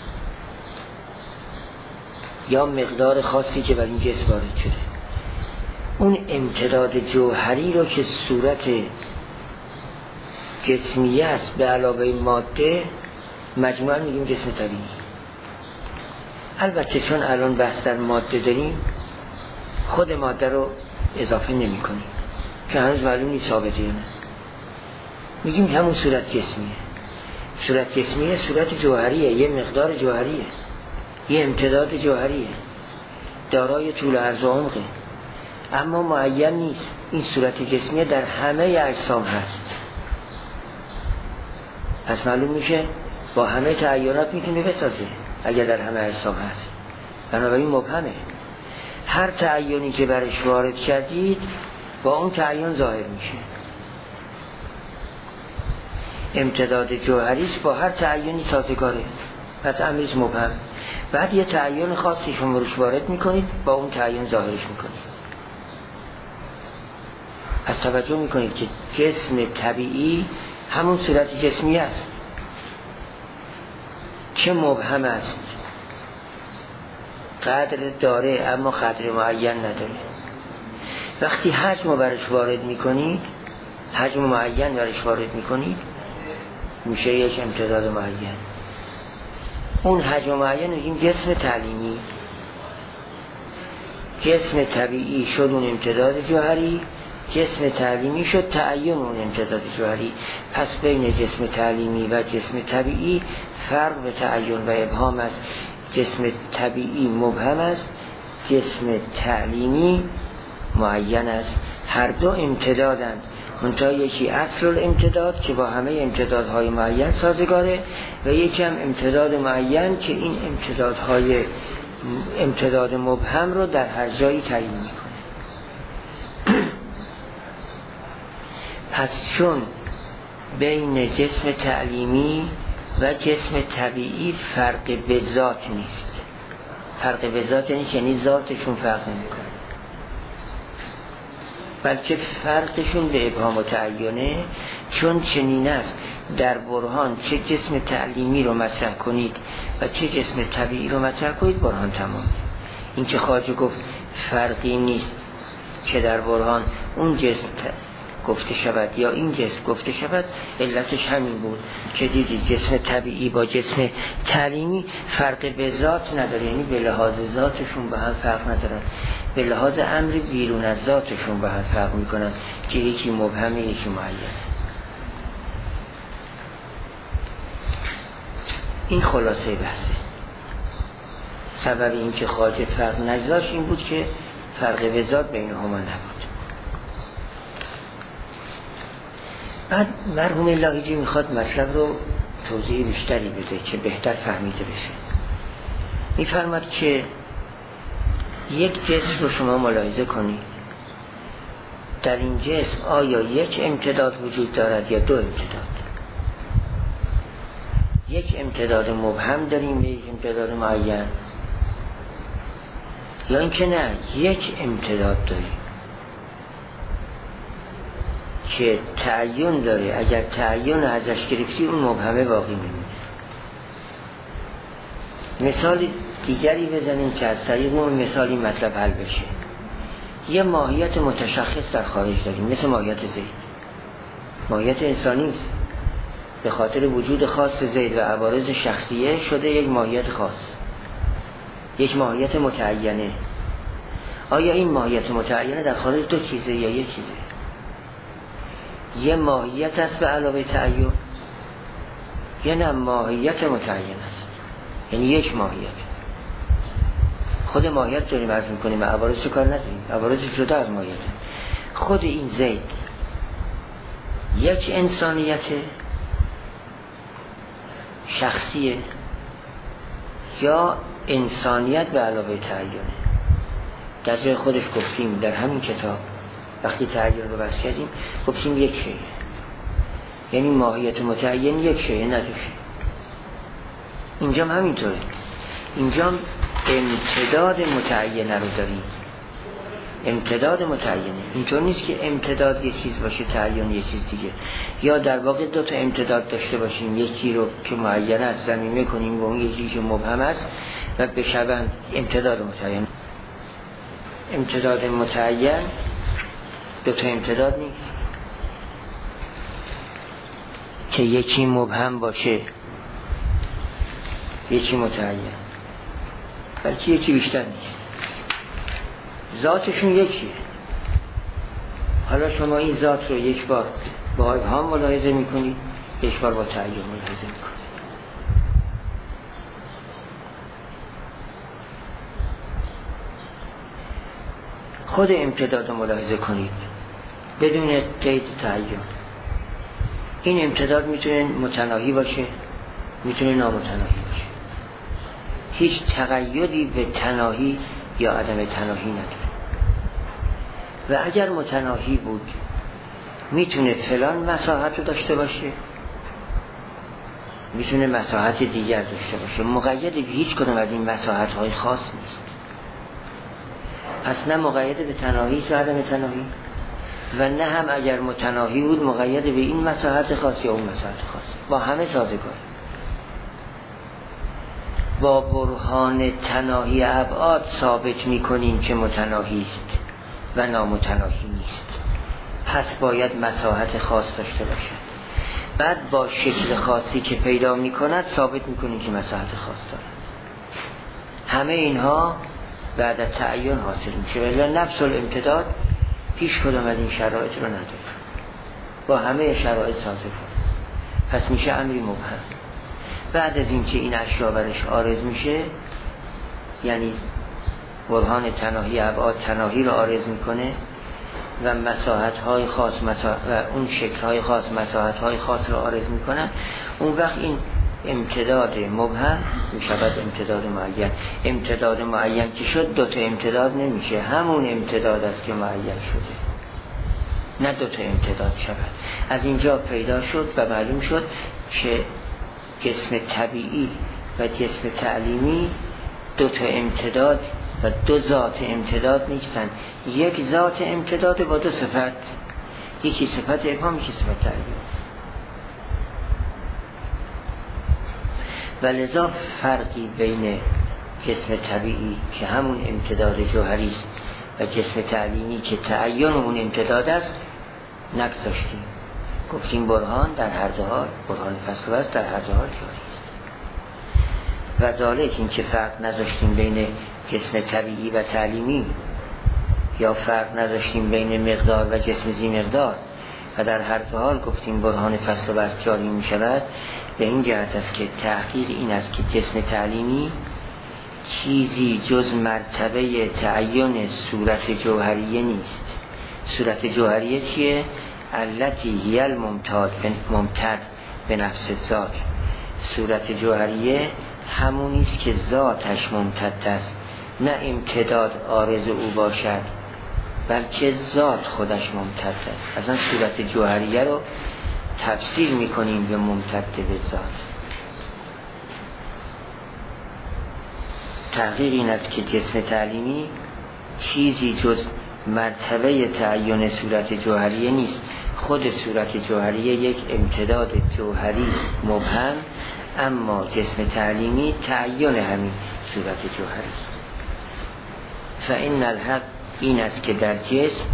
یا مقدار خاصی که بر این جسم وارد شده. اون امتداد جوهری رو که صورت جسمیه است به علاوه ماده، مجموعاً میگیم جسم طبیعی. البته چون الان بحث در ماده داریم خود ماده رو اضافه نمی کنیم که هنوز معلوم نیست ثابته یا نه، میگیم همون صورت جسمیه. صورت جسمیه صورت جوهریه، یه مقدار جوهریه، یه امتداد جوهریه، دارای طول عرض و عمقه، اما معین نیست. این صورت جسمیه در همه اجسام هست. پس معلوم میشه با همه تعیینات میتونه بسازه اگر در همه اجسام هست. بنابراین مبهمه. هر تعیینی که برش وارد کردید با اون تعیین ظاهر میشه. امتداد جوهری است با هر تعیینی سازگاره، پس امریز مبهم. بعد یه تعیین خاصی شما روش وارد میکنید با اون تعیین ظاهرش میکنید. از توجه میکنید که جسم طبیعی همون صورت جسمی است که مبهم است، قدر داره اما قدر معین نداره. وقتی حجم رو برش وارد میکنید، حجم معین برش وارد میکنید، میشه یک امتداد معین. اون حجم معین میگیم جسم تعلیمی. جسم طبیعی شد اون امتداد جوهری، جسم تعلیمی شد تعین اون امتداد جوهری. پس بین جسم تعلیمی و جسم طبیعی فرق به تعین و ابهام است. جسم طبیعی مبهم است، جسم تعلیمی معین است. هر دو امتدادند، منتها یکی اصل الامتداد که با همه امتدادهای معین سازگاره و یکی هم امتداد معین که این امتدادهای امتداد مبهم رو در هر جایی تعیین میکنه. پس چون بین جسم تعلیمی و جسم طبیعی فرق به ذات نیست. فرق به ذات یعنی یعنی ذاتشون فرق نمیکنه، بلکه فرقشون به ابهام و تعیینه. چون چنین است در برهان چه جسم تعلیمی رو مطرح کنید و چه جسم طبیعی رو مطرح کنید برهان تمام. این که خواجه گفت فرقی نیست که در برهان اون جسم گفته شود یا این جسم گفته شود، علتش همین بود که دیدید جسم طبیعی با جسم تعلیمی فرق به ذات نداره، یعنی به لحاظ ذاتشون به هم فرق ندارن، به لحاظ امر بیرون از ذاتشون به هم فرق میکنن که یکی مبهمه یکی معین. این خلاصه بحثه. سبب این که خواجه فرق نگذاشت این بود که فرق به ذات بینهما نبود. بعد مرحوم لاهیجی میخواد مطلب رو توضیح بیشتری بده که بهتر فهمیده بشه. میفرماد که یک جسم رو شما ملاحظه کنید، در این جسم آیا یک امتداد وجود دارد یا دو امتداد؟ یک امتداد مبهم داریم و یک امتداد معین، یا اینکه نه یک امتداد داریم که تعیین داره، اگر تعیین ازش گرفتی اون مبهمه باقی میمونه. مثال دیگری بزنیم که از طریق اون مثالی مطلب حل بشه. یه ماهیت متشخص در خارج داریم مثل ماهیت زید. ماهیت انسانی است، به خاطر وجود خاص زید و عوارض شخصیه شده یک ماهیت خاص، یک ماهیت متعینه. آیا این ماهیت متعینه در خارج دو چیزه یا یک چیزه؟ یه ماهیت است به علاوه تعین، یه نه ماهیت متعین است، یعنی یک ماهیت. خود ماهیت داریم عرض میکنیم، عوارض کار نداریم، عوارض جدا از ماهیت. خود این زید یک انسانیت شخصیه یا انسانیت به علاوه تعینه؟ در جای خودش گفتیم در همین کتاب وقتی تعین رو بحث کردیم گفتیم یک شیء، یعنی ماهیت متعین یک شیء نداره. اینجا هم همینطوره، اینجا هم امتداد متعینه رو داریم، امتداد متعینه. اینطور نیست که امتداد یک چیز باشه تعین یک چیز دیگه، یا در واقع دو تا امتداد داشته باشیم، یکی رو که معینه است ضمیمه کنیم و اون یکی که مبهم است و بشوند امتداد متعین. امتداد متعین دو تا امتداد نیست که یکی مبهم باشه یکی متعین، بلکه یکی بیشتر نیست، ذاتشون یکیه. حالا شما این ذات رو یک بار با ابهام ملاحظه میکنید، یک بار با تعین ملاحظه میکنید. خود امتداد رو ملاحظه کنید بدون قید تعین. این امتداد میتونه متناهی باشه، میتونه نامتناهی باشه. هیچ تقیدی به تناهی یا عدم تناهی نداره و اگر متناهی بود میتونه فلان مساحت رو داشته باشه، میتونه مساحت دیگر داشته باشه، مقید به هیچ کدوم از این مساحت های خاص نیست. پس نه مقید به تناهی یا عدم تناهی و نه هم اگر متناهی بود مقید به این مساحت خاص یا اون مساحت خاص، با همه سازگار. با برهان تناهی ابعاد ثابت میکنیم که متناهی است و نامتناهی نیست، پس باید مساحت خاص داشته باشد. بعد با شکل خاصی که پیدا میکند ثابت میکنیم که مساحت خاص دارد. همه اینها بعد از تعین حاصل میشه، ولی نفس الامتداد هیچ کدام از این شرایط رو نداره، با همه شرایط سازگار، پس میشه امری مبهم. بعد از اینکه این اشیا برش عارض میشه، یعنی برهان تناهی ابعاد تناهی رو عارض میکنه و مساحت های خاص مساحت و اون شکل های خاص مساحت های خاص رو عارض میکنن، اون وقت این امتداد مبهم میشود امتداد معین. امتداد معین که شد دوتا امتداد نمیشه، همون امتداد است که معین شده، نه دوتا امتداد شود. از اینجا پیدا شد و معلوم شد که جسم طبیعی و جسم تعلیمی دوتا امتداد و دو ذات امتداد نیستن، یک ذات امتداد با دو صفت، یکی صفت ابهام یکی صفت تعلیم. و لذا فرقی بین جسم طبیعی که همون امتداد جوهری است و جسم تعلیمی که تعین اون امتداد است نگذاشتیم. گفتیم برهان در هر دو حال، برهان فصل است در هر دو حال جاری است. و ذالک این که فرق نذاشتیم بین جسم طبیعی و تعلیمی، یا فرق نذاشتیم بین مقدار و جسم ذی مقدار و در هر دو حال گفتیم برهان فصل است جاری می شود، به این جهت است که تحقیق این است که جسم تعلیمی چیزی جز مرتبه تعین صورت جوهریه نیست. صورت جوهریه چیه؟ التی هی الممتد ممتد به نفس ذات. صورت جوهریه همونی است که ذاتش ممتد است، نه امتداد عارض او باشد بلکه ذات خودش ممتد است. از آن صورت جوهریه رو تفسیر میکنیم به ممتد به ذات. تحقیق این است که جسم تعلیمی چیزی جز مرتبه تعین صورت جوهریه نیست. خود صورت جوهریه یک امتداد جوهری مبهم، اما جسم تعلیمی تعین همین صورت جوهری است. فإن الحق این است که در جسم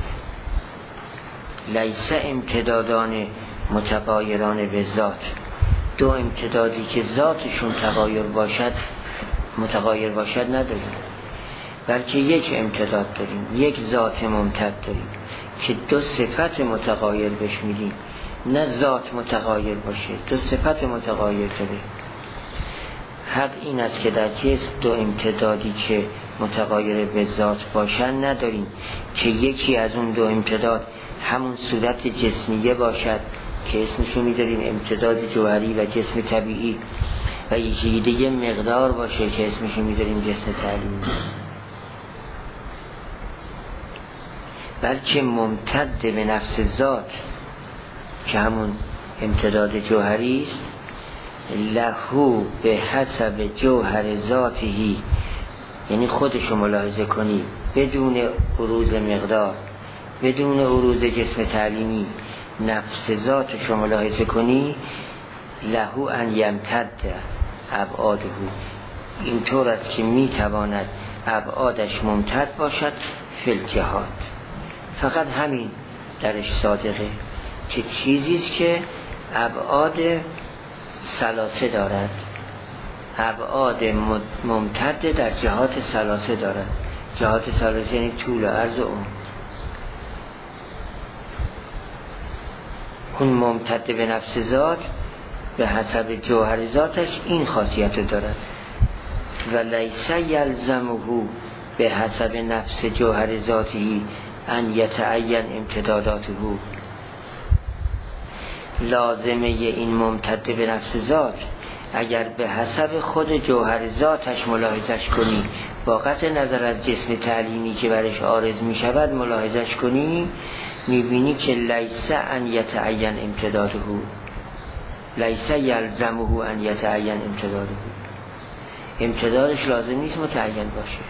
لیس امتدادان متغایران به ذات، دو امتدادی که ذاتشون تغایر باشد متغایر باشد نداریم، بلکه یک امتداد داریم، یک ذات ممتد داریم که دو صفت متغایر بهش میدیم، نه ذات متغایر باشه، دو صفت متغایر داره. حق این است که در جسم دو امتدادی که متغایر به ذات باشن نداریم که یکی از اون دو امتداد همون صورت جسمیه باشد که اسمشو میذاریم امتداد جوهری و جسم طبیعی، و یکی دیگه مقدار باشه که اسمشو میذاریم جسم تعلیمی، بلکه ممتد به نفس ذات که همون امتداد جوهری است. لهو به حسب جوهر ذاتی، یعنی خودشو ملاحظه کنی بدون عروض مقدار، بدون عروض جسم تعلیمی، نفس ذاتشو ملاحظه کنی، لهو ان یمتد ابعاده، اینطور است که میتواند ابعادش ممتد باشد فی الجهات. فقط همین درش صادقه که چیزیست که ابعاد ثلاثه دارد، ابعاد ممتد در جهات ثلاثه دارد. جهات ثلاثه یعنی طول و عرض و عمق. اون ممتد به نفس ذات به حسب جوهر ذاتش این خاصیت رو دارد. و لیس یلزمه به حسب نفس جوهر ذاتی ان یتعین امتداداته، لازمه این ممتد به نفس ذات اگر به حسب خود جوهر ذاتش ملاحظش کنی، با قطع نظر از جسم تعلیمی که برش عارض می شود ملاحظش کنی، می بینی که لیس ان یتعین امتداده، لیس یلزمه ان یتعین امتداده، امتدادش لازم نیست متعین باشه،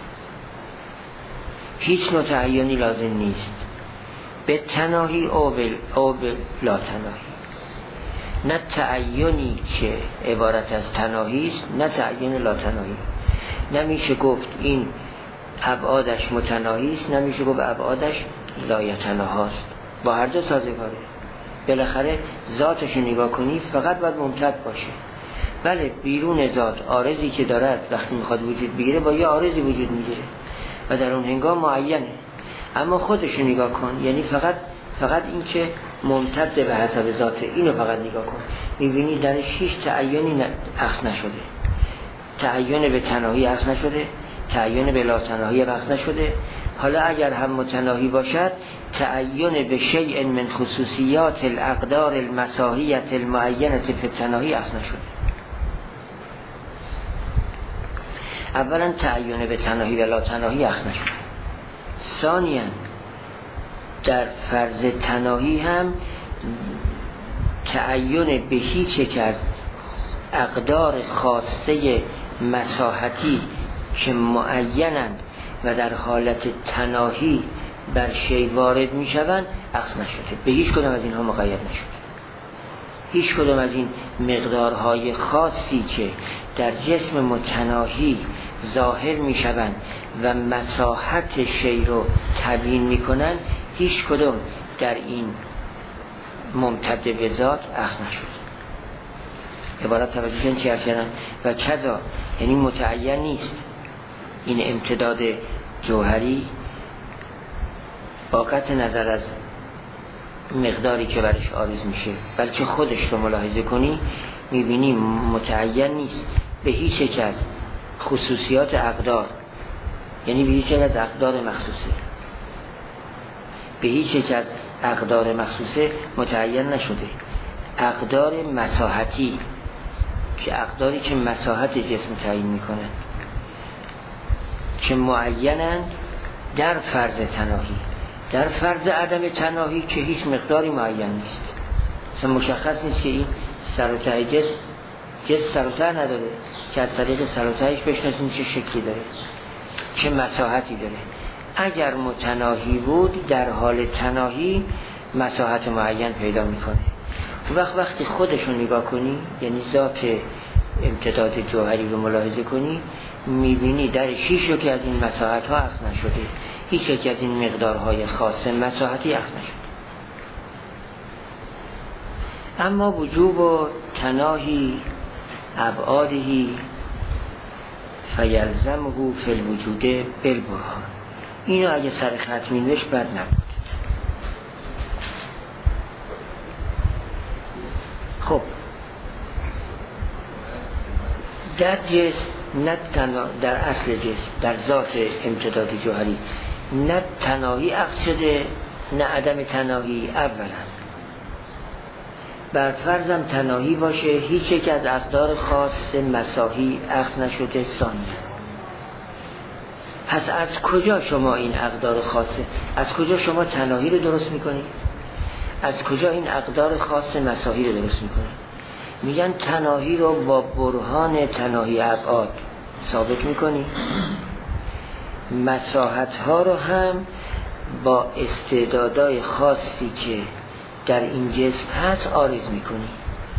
هیچ نوع تعیینی لازم نیست، به تناهی او به, او به لا تناهی. نه تعیینی که عبارت از تناهی است، نه تعیین لا تناهی. نمیشه گفت این ابعادش متناهی است، نمیشه گفت ابعادش لا یتناهاست، با هر دو سازگاره. بالاخره ذاتش رو نگاه کنی فقط باید ممتد باشه. بله بیرون ذات عارضی که دارد وقتی میخواد وجود بگیره با یه عارضی وجود میگیره و در اون هنگام معینه، اما خودش رو نگاه کن، یعنی فقط فقط این که ممتد به حسب ذات، اینو فقط نگاه کن، میبینی درش هیچ تعیینی اخذ نشده، تعیین به تناهی اخذ نشده، تعیین به لا تناهی اخذ نشده. حالا اگر هم متناهی باشد، تعیین به شیء من خصوصیات الاقدار المساحیة المعینة فی التناهی اخذ نشده. اولا تعیین به تناهی و لا تناهی اخذ نشده. ثانیاً در فرض تناهی هم تعیین به هیچ یک از اقدار خاصه مساحتی که معینند و در حالت تناهی بر شی وارد می شوند اخذ نشده، به هیچ کدام از اینها مقید نشده. هیچ کدام از این مقدارهای خاصی که در جسم متناهی ظاهر می شوند و مساحت شی رو تبیین می کنند، هیچ کدام در این ممتد به ذات اخذ نشد. عبارت توجه کن چی کردن و کذا، یعنی متعین نیست این امتداد جوهری با قطع نظر از مقداری که برش عارض میشه، بلکه خودش رو ملاحظه کنی میبینی متعین نیست به هیچ یک از خصوصیات اقدار، یعنی به هیچ یک از اقدار مخصوصه، به هیچ یک از اقدار مخصوصه متعین نشده. اقدار مساحتی که اقداری که مساحت جسم تعیین میکنن که معینند در فرض تناهی. در فرض عدم تناهی که هیچ مقداری معین نیست، مثلا مشخص نیست که این سر و ته جسم جسم سر و ته نداره که از طریق سر و تهش بشناسیم چه شکلی داره، چه مساحتی داره. اگر متناهی بود در حال تناهی مساحت معین پیدا میکنه. وقت وقتی خودش رو نگاه کنی، یعنی ذات امتداد جوهری رو ملاحظه کنی، میبینی در شیش رو که از این مساحت ها اخذ نشده، هیچ یک از این مقدارهای خاص مساحتی اخذ نشده. اما وجوب و تناهی ابعادهی فیلزمه فی الوجود بالبرهان، اینو اگه سر خط مینوش بد نبود. خب در جسم نه تنها در اصل جسم، در ذات امتداد جوهری نه تناهی اخذ شده نه عدم تناهی. اولا بر فرضم تناهی باشه، هیچ یک از اقدار خاص مساحی اخذ نشده. ثانیا پس از کجا شما این اقدار خاصه، از کجا شما تناهی رو درست میکنی؟ از کجا این اقدار خاص مساحی رو درست میکنی؟ میگن تناهی رو با برهان تناهی ابعاد ثابت میکنی، مساحت ها رو هم با استعدادهای خاصی که در این جسم هست عارض میکنی.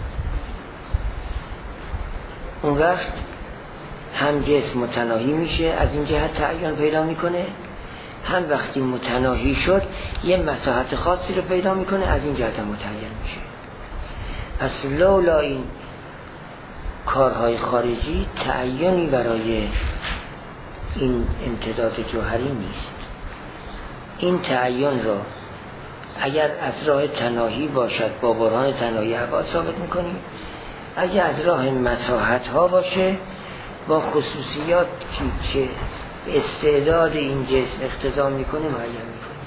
اون وقت هم جسم متناهی میشه، از این جهت تعین پیدا میکنه، هم وقتی متناهی شد یه مساحت خاصی رو پیدا میکنه، از این جهت هم متعین میشه. پس لولا این کارهای خارجی تعیینی برای این امتداد جوهری نیست. این تعیین را اگر از راه تناهی باشد با برهان تناهی ابعاد ثابت میکنیم، اگر از راه مساحت ها باشه با خصوصیاتی که استعداد این جسم اقتضا میکنه معین میکنه.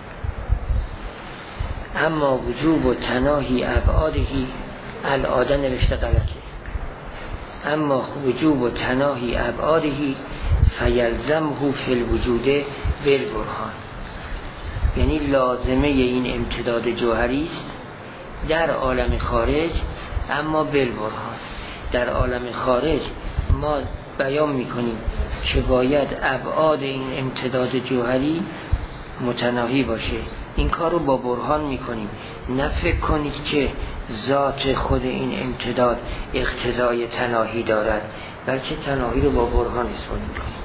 اما وجوب و تناهی ابعادهی العاده نوشته غلطه، اما وجوب و تناهی ابعادهی فیلزمه فی الوجود بالبرهان. یعنی لازمه این امتداد جوهری است در عالم خارج، اما بالبرهان. در عالم خارج ما بیان میکنیم که باید ابعاد این امتداد جوهری متناهی باشه، این کار رو با برهان میکنیم. نه فکر کنید که ذات خود این امتداد اقتضای تناهی دارد، بلکه تناهی رو با برهان اثبات میکنیم.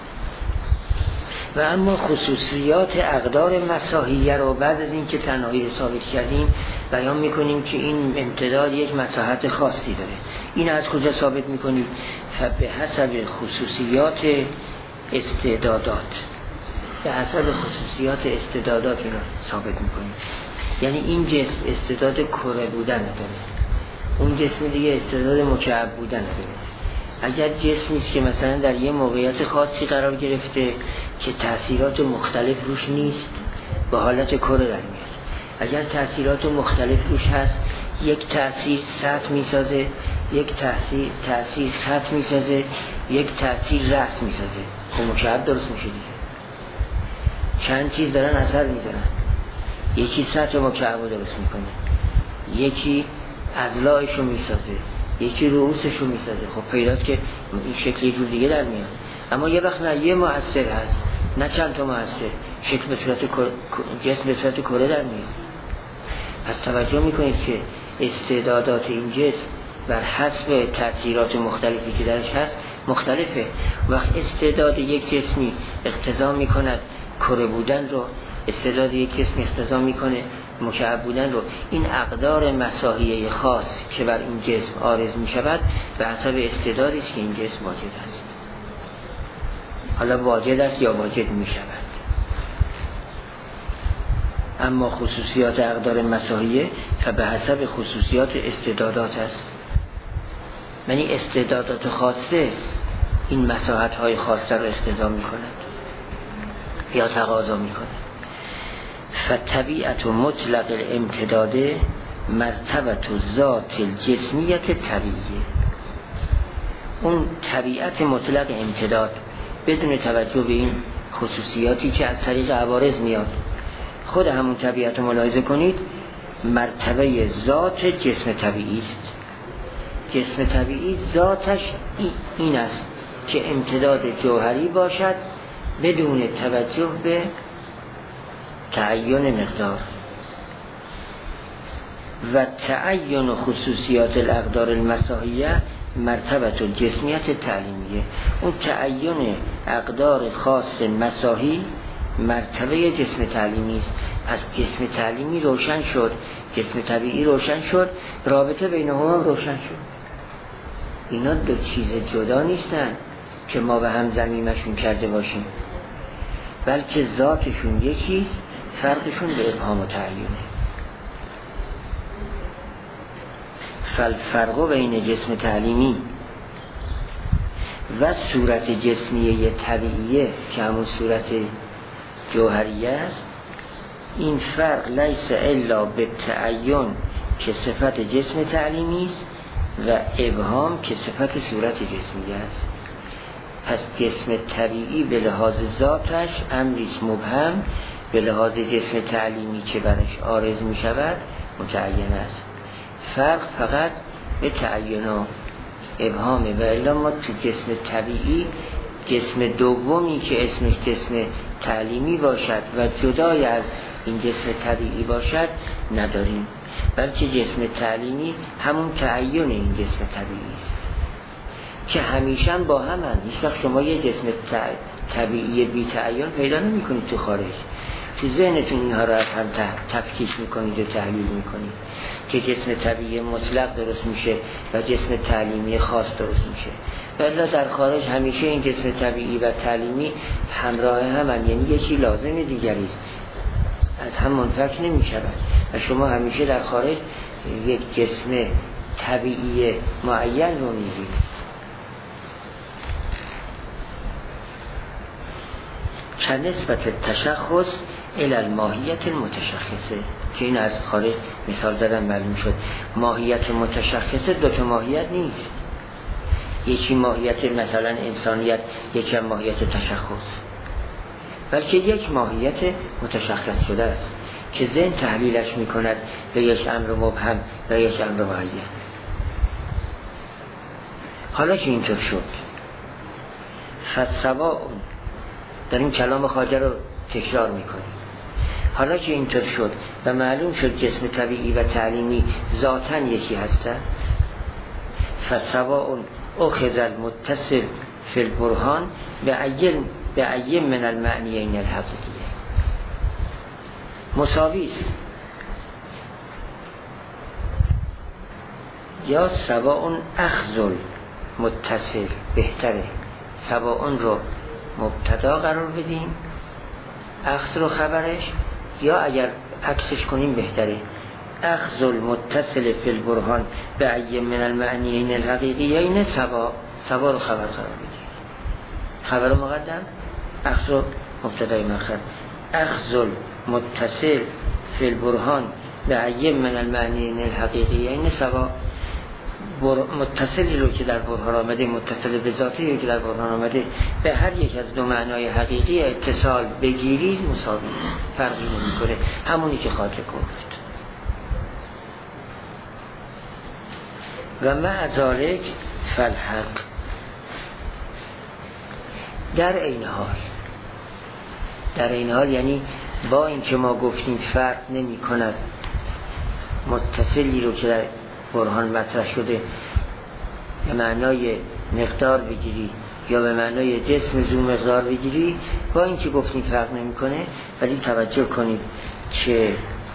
و اما خصوصیات اقدار مساحیه رو بعد از این که تناهی رو ثابت کردیم بیان میکنیم که این امتداد یک مساحت خاصی داره. این از کجا ثابت میکنیم؟ به حسب خصوصیات استعدادات، به حسب خصوصیات استعدادات این رو ثابت میکنیم. یعنی این جسم استعداد کره بودن داره، اون جسم دیگه استعداد مکعب بودن داره. اگر جسمی است که مثلا در یه موقعیت خاصی قرار گرفته که تأثیرات مختلف روش نیست، به حالت کره در میاد. اگر تأثیرات مختلف روش هست، یک تأثیر سطح میسازه، یک تأثیر تأثیر خط میسازه، یک تأثیر رأس میسازه، خب مکعب درست میشه دیگه. چند چیز دارن اثر میذارن، یکی سطح مکعب رو درست میکنه، یکی اضلاعشو میسازه، یکی رؤوسشو میسازه. خب پیداست که این شکلی جور دیگه در میاد. اما یه وقت نه یه مؤثر هست نه چند تا مؤثر، شکل به صورت جسم به صورت کره در میاد. پس توجه میکنید که استعدادات این جسم بر حسب تأثیرات مختلفی که درش هست مختلفه. وقت استعداد یک جسمی اقتضا میکند کره بودن رو، استعداد یک جسم اقتضا میکنه مکعب بودن رو. این اقدار مساحیه خاص که بر این جسم عارض میشود به حسب استعدادی است که این جسم واجد است. حالا واجد است یا واجد میشود. اما خصوصیات اقدار مساحیه فبه حسب خصوصیات استعدادات است. یعنی استعدادات خاصه این مساحت های خاصه رو اقتضا میکند یا تقاضا میکند. فطبیعت مطلق الامتداد مرتبت ذات الجسمیت طبیعیه. اون طبیعت مطلق امتداد بدون توجه به این خصوصیاتی که از طریق عوارض میاد، خود همون طبیعت رو ملاحظه کنید، مرتبه ذات جسم طبیعی است. جسم طبیعی ذاتش این است که امتداد جوهری باشد بدون توجه به تعین مقدار. و تعین خصوصیات الاقدار المساحیه مرتبت الجسمیت تعلیمیه. اون تعین اقدار خاص مساحی مرتبه جسم تعلیمی است. از جسم تعلیمی روشن شد، جسم طبیعی روشن شد، رابطه بینهما هم روشن شد. اینا دو چیز جدا نیستن که ما به هم ضمیمشون کرده باشیم، بلکه ذاتشون یکیست، فرقشون به ابهام و تعیینه. فالفرق بین جسم تعلیمی و صورت جسمیه طبیعیه که همون صورت جوهریه است، این فرق لیس الا به تعین که صفت جسم تعلیمی است و ابهام که صفت صورت جسمیه است. پس جسم طبیعی به لحاظ ذاتش امریست مبهم، به لحاظ جسم تعلیمی که برش عارض می شود متعین است. فرق فقط به تعین و ابهامه. و الا ما تو جسم طبیعی جسم دومی که اسمش جسم تعلیمی باشد و جدای از این جسم طبیعی باشد نداریم، بلکه جسم تعلیمی همون تعین این جسم طبیعی است که همیشه با هم هم. هیچ وقت شما یه جسم طبیعی بی تعین پیدا نمی کنید تو خارج. تو ذهنتون اینها را از هم تفکیک میکنید و تحلیل میکنید که جسم طبیعی مطلق درست میشه و جسم تعلیمی خاص درست میشه. ولی در خارج همیشه این جسم طبیعی و تعلیمی همراه هم هم، یعنی یکی لازم دیگری از هم منفک نمیشود و شما همیشه در خارج یک جسم طبیعی معین رو میدید. چه نسبت تشخص الی الماهیت المتشخصه که این از خارج مثال زدن معلوم شد. ماهیت متشخصه دوتا ماهیت نیست. یکی ماهیت مثلا انسانیت، یکی ماهیت تشخص، بلکه یک ماهیت متشخص شده است که ذهن تحلیلش میکند به یک امر مبهم و یک امر معین. حالا که اینطور شد، فسواء، در این کلام خواجه رو تکرار میکنیم، حالا که اینطور شد و معلوم شد جسم طبیعی و تعلیمی ذاتاً یکی هستند، فسواء اخذ المتصل فی البرهان به ای من المعنیین الحقیقیه، مساوی است. یا سواء اخذ متصل، بهتره سواء رو مبتدا قرار بدیم، اخذ رو خبرش، یا اگر عکسش کنیم بهتره اخذ المتصل فی البرهان به ای من المعنیین الحقیقیین سوا، سوا رو خبر قرار بدیم، خبر مقدم، اخذ رو مبتدای مؤخر، اخذ المتصل فی البرهان به ای من المعنیین الحقیقیین سوا، متصلی رو که در برهان آمده، متصل به ذاتی رو که در برهان آمده، به هر یک از دو معنای حقیقی اتصال بگیرید مساوی است، فرقی نمی‌کنه، همونی که خاطر گفت. و مع ذلک فالحق، در این حال، در این حال یعنی با این که ما گفتیم فرق نمی کند متصلی رو که در برهان مطرح شده به معنای مقدار بگیری یا به معنای جسم ذو مقدار بگیری، با این که گفتیم فرق نمی کنه، ولی توجه کنید که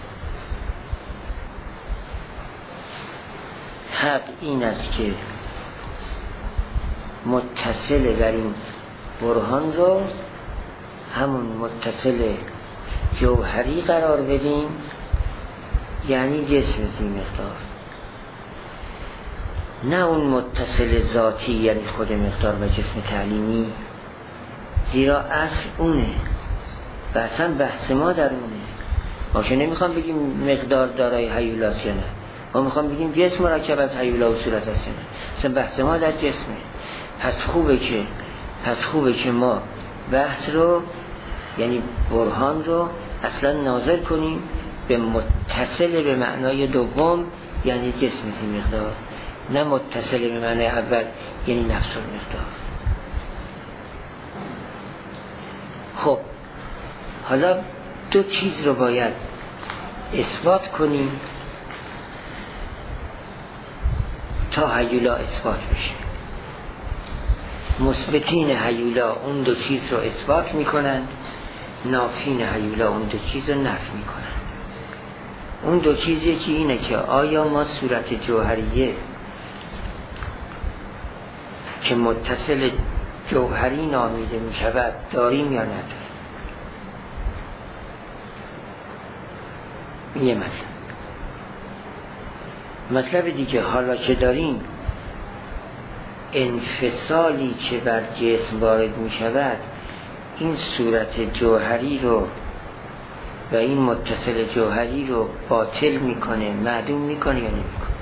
حق این است که متصل در این برهان رو همون متصل جوهری قرار بدیم، یعنی جسم ذی مقدار، نه اون متصل ذاتی یعنی خود مقدار و جسم تعلیمی، زیرا اصل اونه و اصلا بحث ما در اونه. ما که نمیخوام بگیم مقدار دارای هیولاست یا نه، ما میخوام بگیم جسم مرکب از هیولا و صورت است یا نه، اصلا بحث ما در جسمه. پس خوبه که پس خوبه که ما بحث رو یعنی برهان رو اصلا ناظر کنیم به متصل به معنای دوم یعنی جسم ذی مقدار، نه متصل به معنای اول یعنی نفس المقدار. خب حالا دو چیز رو باید اثبات کنیم تا هیولا اثبات بشه. مثبتین هیولا اون دو چیز رو اثبات میکنن، نافین هیولا اون دو چیز رو نفی میکنن. اون دو چیز یکی اینه که آیا ما صورت جوهریه که متصل جوهری نامیده می شود داریم یا نداریم. یه مثلا مطلب دیگه، حالا که داریم انفصالی که بر جسم وارد می شود این صورت جوهری رو و این متصل جوهری رو باطل میکنه، معدوم میکنه یا نمیکنه.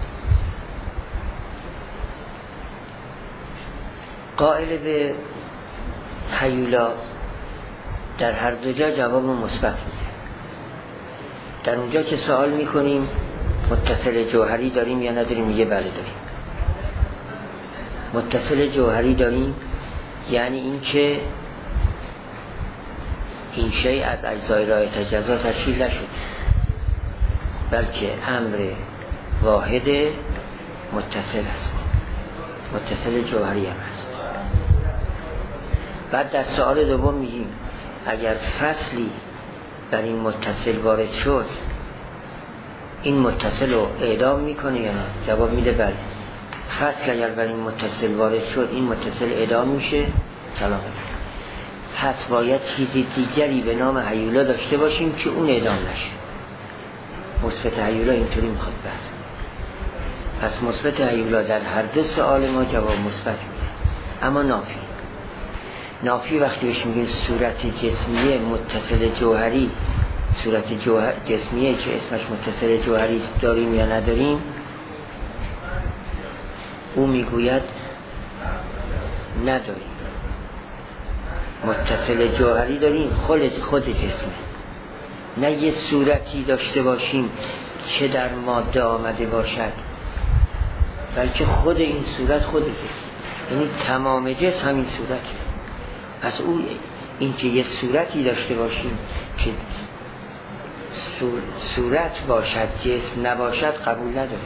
قائل به هیولا در هر دو جا جواب مثبت میده. در اونجا که سوال میکنیم متصل جوهری داریم یا نداریم، میگه بله داریم. متصل جوهری داریم یعنی این که این شیء از اجزای راه تجزا تشکیل نشد، بلکه امر واحد متصل است، متصل جوهری هم است. بعد در سوال دوم میگیم اگر فصلی بر این متصل وارد شد این متصل رو اعدام میکنه یا نه؟ جواب میده بله. فصل اگر بر این متصل وارد شد این متصل اعدام میشه، سلامت. پس باید چیزی دیگری به نام هیولا داشته باشیم که اون اعدام نشه. مثبت هیولا اینطوری میخواد بحث. پس مثبت هیولا در هر دو سوال ما جواب مثبت میده. اما نافی نافی وقتی بهش میگیم صورت جسمیه متصل جوهری، صورت جوهر جسمیه که اسمش متصل جوهری است داریم یا نداریم، او میگوید نداریم. متصل جوهری داریم خود خود جسمه، نه یه صورتی داشته باشیم که در ماده آمده باشد، بلکه خود این صورت خود جسم، یعنی تمام جسم همین صورته. پس اون این که یه صورتی داشته باشیم که صورت باشد جسم نباشد قبول نداره.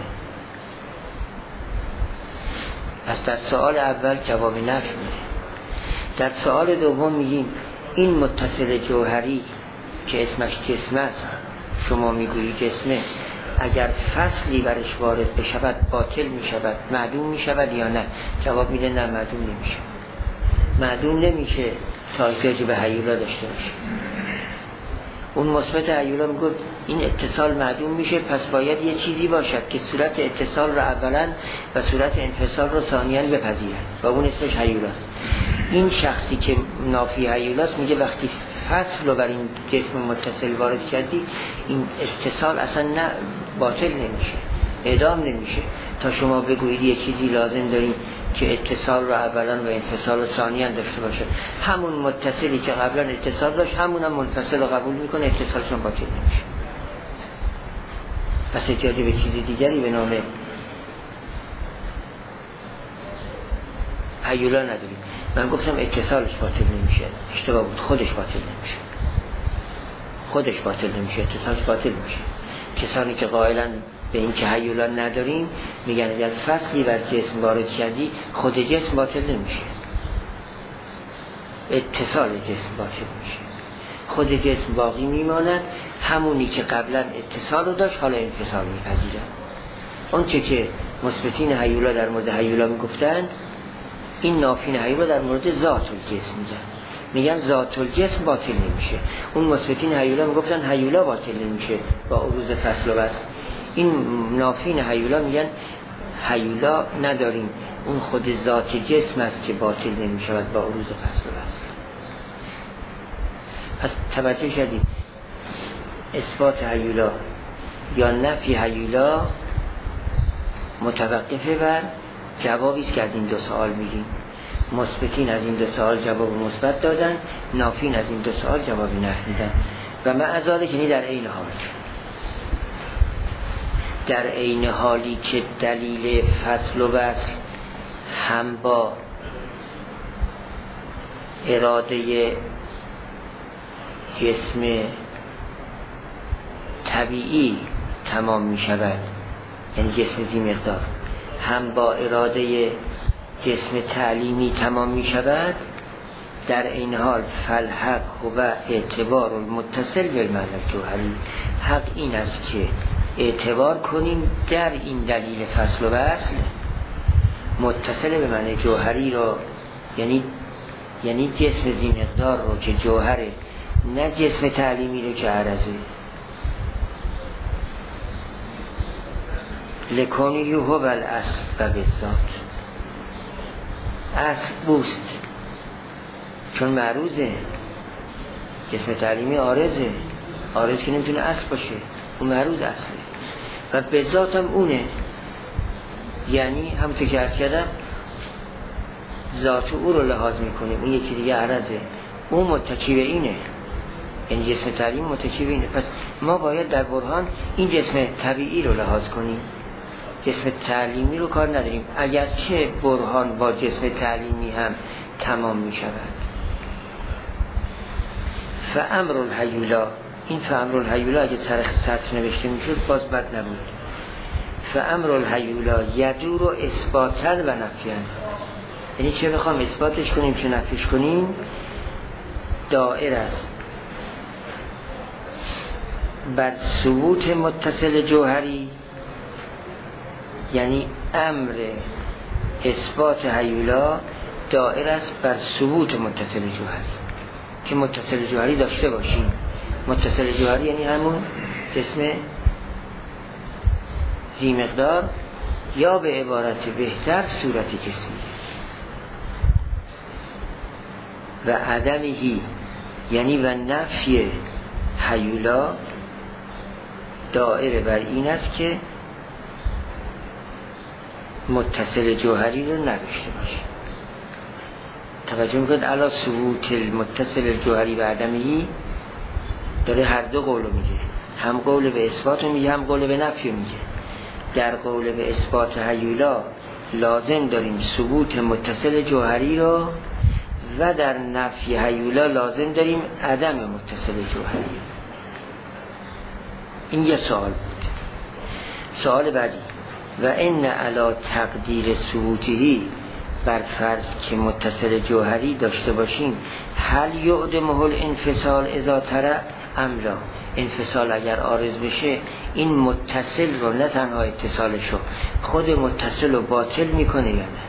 پس در سوال اول جواب نفی میده. در سوال دوم میگیم این متصل جوهری که اسمش جسم است، شما میگویی جسمه، اگر فصلی برش وارد بشود باطل میشود، معدوم میشود یا نه؟ جواب میده نه، معدوم نمیشه. معدوم نمیشه تا احتیاج به هیولا داشته باشه. اون مثبت هیولا میگفت این اتصال معدوم میشه، پس باید یه چیزی باشد که صورت اتصال رو اولا و صورت انفصال رو ثانیاً بپذیرد و اون اسمش هیولاست. این شخصی که نافی هیولاست میگه وقتی فصل رو بر این جسم متصل وارد کردی، این اتصال اصلا نه باطل نمیشه، اعدام نمیشه تا شما بگویید یه چیزی لازم دارید که اتصال رو اولا و انفصال رو ثانیاً داشته باشه. همون متصلی که قبلا اتصال داشت همون هم منفصل رو قبول میکنه، اتصالشون باطل نمیشه. پس احتیاج به چیزی دیگری به نام هیولا نداریم. من گفتم اتصالش باطل نمیشه، اشتباه بود، خودش باطل نمیشه، خودش باطل نمیشه، اتصالش باطل میشه. کسانی که قائلن به این که هیولا نداریم میگن اگر فصلی بر جسم وارد کردی خود جسم باطل نمیشه، اتصال جسم باطل میشه، خود جسم باقی میماند، همونی که قبلا اتصال رو داشت حالا انفصال میپذیره. اون چه که مثبتین هیولا در مورد هیولا میگفتند، این نافین هیولا در مورد ذات الجسم میگن، میگن ذات الجسم باطل نمیشه. اون مثبتین هیولا میگفتن هیولا باطل نمیشه با عروض فصل و بس. این نافین هیولا میگن هیولا نداریم، اون خود ذات جسم است که باطل نمیشود با عروض فصل و بس. پس توجه شدید اثبات هیولا یا نفی هیولا متوقفه بر جوابی است که از این دو سوال میگیم. مثبتین از این دو سوال جواب مثبت دادن، نافین از این دو سوال جواب نفی میدن. و معذاله که در عین حال در عین حالی که دلیل فصل و وصل هم با اراده جسم طبیعی تمام می شود، یعنی جسم ذی مقدار، هم با اراده جسم تعلیمی تمام می شود، در این حال فالحق و اعتبار المتصل بالمعنی الجوهری، حق این است که اعتبار کنیم در این دلیل فصل و وصل متصل به معنی جوهری را، یعنی یعنی جسم ذی مقدار رو که جوهره، نه جسم تعلیمی رو که عرضه. لکونیو هو الاصل و بالذات، اصل بوست چون معروضه، جسم تعلیمی عارضه، عارض که نمیتونه اصل باشه، اون معروض اصله و به ذات هم اونه. یعنی همونطور که عرض کردم ذات او رو لحاظ میکنیم، اون یکی دیگه عرضه، اون متکی به اینه، یعنی جسم تعلیمی متکی به اینه. پس ما باید در برهان این جسم طبیعی رو لحاظ کنیم، جسم تعلیمی رو کار نداریم، اگر چه برهان با جسم تعلیمی هم تمام می شود. فامر الهیولا، این فامر الهیولا اگه سر سطر نوشته می شد باز بد نبود. فامر الهیولا یدور و اثباتن و نفیان، یعنی چه بخوام اثباتش کنیم چه نفیش کنیم دائر است بر ثبوت متصل جوهری، یعنی امر اثبات هیولا دائر است بر ثبوت متصل جوهری، که متصل جوهری داشته باشیم. متصل جوهری یعنی همون جسم ذی مقدار، یا به عبارت بهتر صورت جسمی. و عدمهی یعنی و نفی هیولا دائره بر این است که متصل جوهری رو نداشته باشه. توجه میکنید علا ثبوت المتصل الجوهری و عدمهی داره هر دو قولو میگه، هم قول به اثبات میگه هم قول به نفی میگه. در قول به اثبات هیولا لازم داریم ثبوت متصل جوهری رو و در نفی هیولا لازم داریم عدم متصل جوهری. این یه سوال بود. سوال بعدی و ان علا تقدیر ثبوتهی، بر فرض که متصل جوهری داشته باشیم، هل یعدمه الانفصال اذا ترى ام لا، انفصال اگر عارض بشه این متصل رو نه تنها اتصالشو خود متصل رو باطل میکنه یا نه؟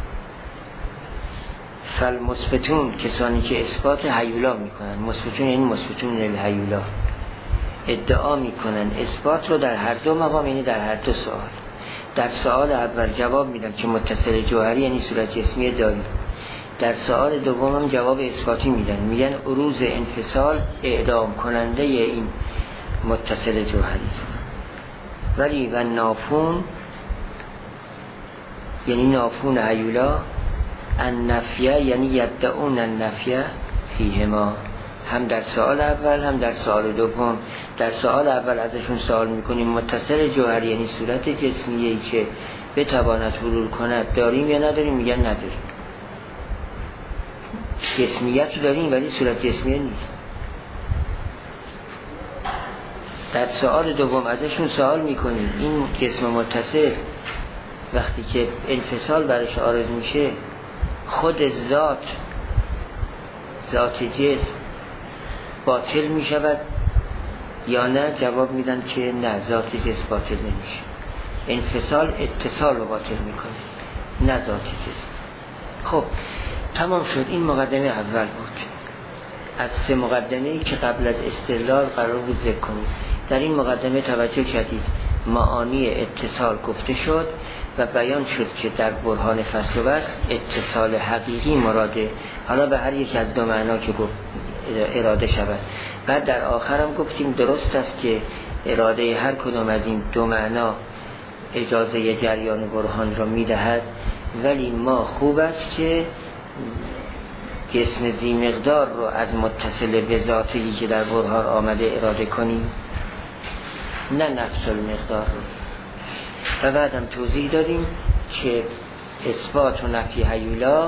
فالمثبتون کسانی که اثبات هیولا میکنن، مثبتون یعنی مثبتون الهیولا، ادعا میکنن اثبات رو در هر دو مقام، یعنی در هر دو سوال. در سوال اول جواب میدم که متصل جوهری یعنی صورت جسمی داری، در سوال دوم هم جواب اثباتی میدن، میگن عروض انفصال اعدام کننده این متصل جوهری است. ولی و نافون یعنی نافون هیولا، النفیه یعنی یدعون النفیه فیهما، هم در سوال اول هم در سوال دوم. در سوال اول ازشون سوال میکنیم متصل جوهری یعنی صورت جسمیه‌ای که بتواند حلول کند داریم یا نداریم؟ میگن نداریم. جسمیت داریم ولی صورت جسمیه نیست. در سوال دوم ازشون سوال میکنیم این جسم متصل وقتی که انفصال برش عارض میشه خود ذات ذات جسم باطل میشود یا نه؟ جواب میدن که نه، ذات جسم باطل نمیشه، انفصال اتصال رو باطل میکنه نه ذات جسم. خب تمام شد. این مقدمه اول بود از سه مقدمه‌ای که قبل از استدلال قرار بود ذکر کنیم. در این مقدمه توجه کردید معانی اتصال گفته شد و بیان شد که در برهان فصل و بس اتصال حقیقی مراده، حالا به هر یک از دو معنا که گفت اراده شود. بعد در آخر هم گفتیم درست است که اراده هر کدام از این دو معنا اجازه جریان برهان را میدهد، ولی ما خوب است که جسم ذی مقدار رو از متصل به ذاتی که در برهان آمده اراده کنیم، نه نفس المقدار رو. و بعدم توضیح دادیم که اثبات و نفی هیولا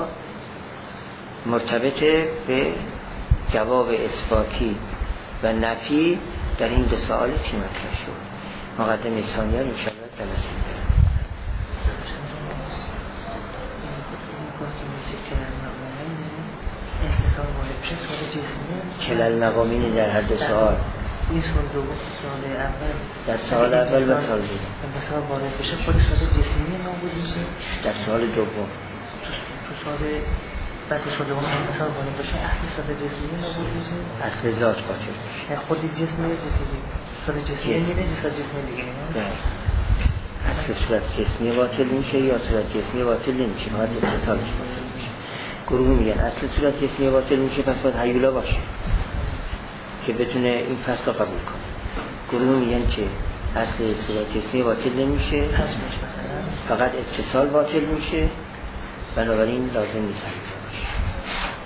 مرتبط به جواب اثباتی و نفی در این دو سوال چی مطرح شد. مقدمه ثانیه ان شاء الله جلسه کلال مقامین در هر دو سوال. این سوال دوم سوال اول در سوال اول و سوال دوم مثلا وارد بشه خود صورت جسمی نابود میشه. در سوال دوم تو سوال بعد سوال دوم مثلا وارد بشه اصل صورت جسمی نابود میشه، اصل ذات باطل میشه. خود جسمی جسمی صورت جسمی میره صورت جسمی دیگه نه. اصل صورت جسمی باطل میشه یا صورت جسمی باطل نمیشه، باید اتصالش باطل میشه. گروه میگن اصل صورت جسمی باطل میشه پس باید هیولا باشه که بتونه این فصل رو قبول کنه. گروه میگن که اصل صورت جسمی باطل نمیشه، فقط اتصال باطل میشه، بنابراین لازم نیست.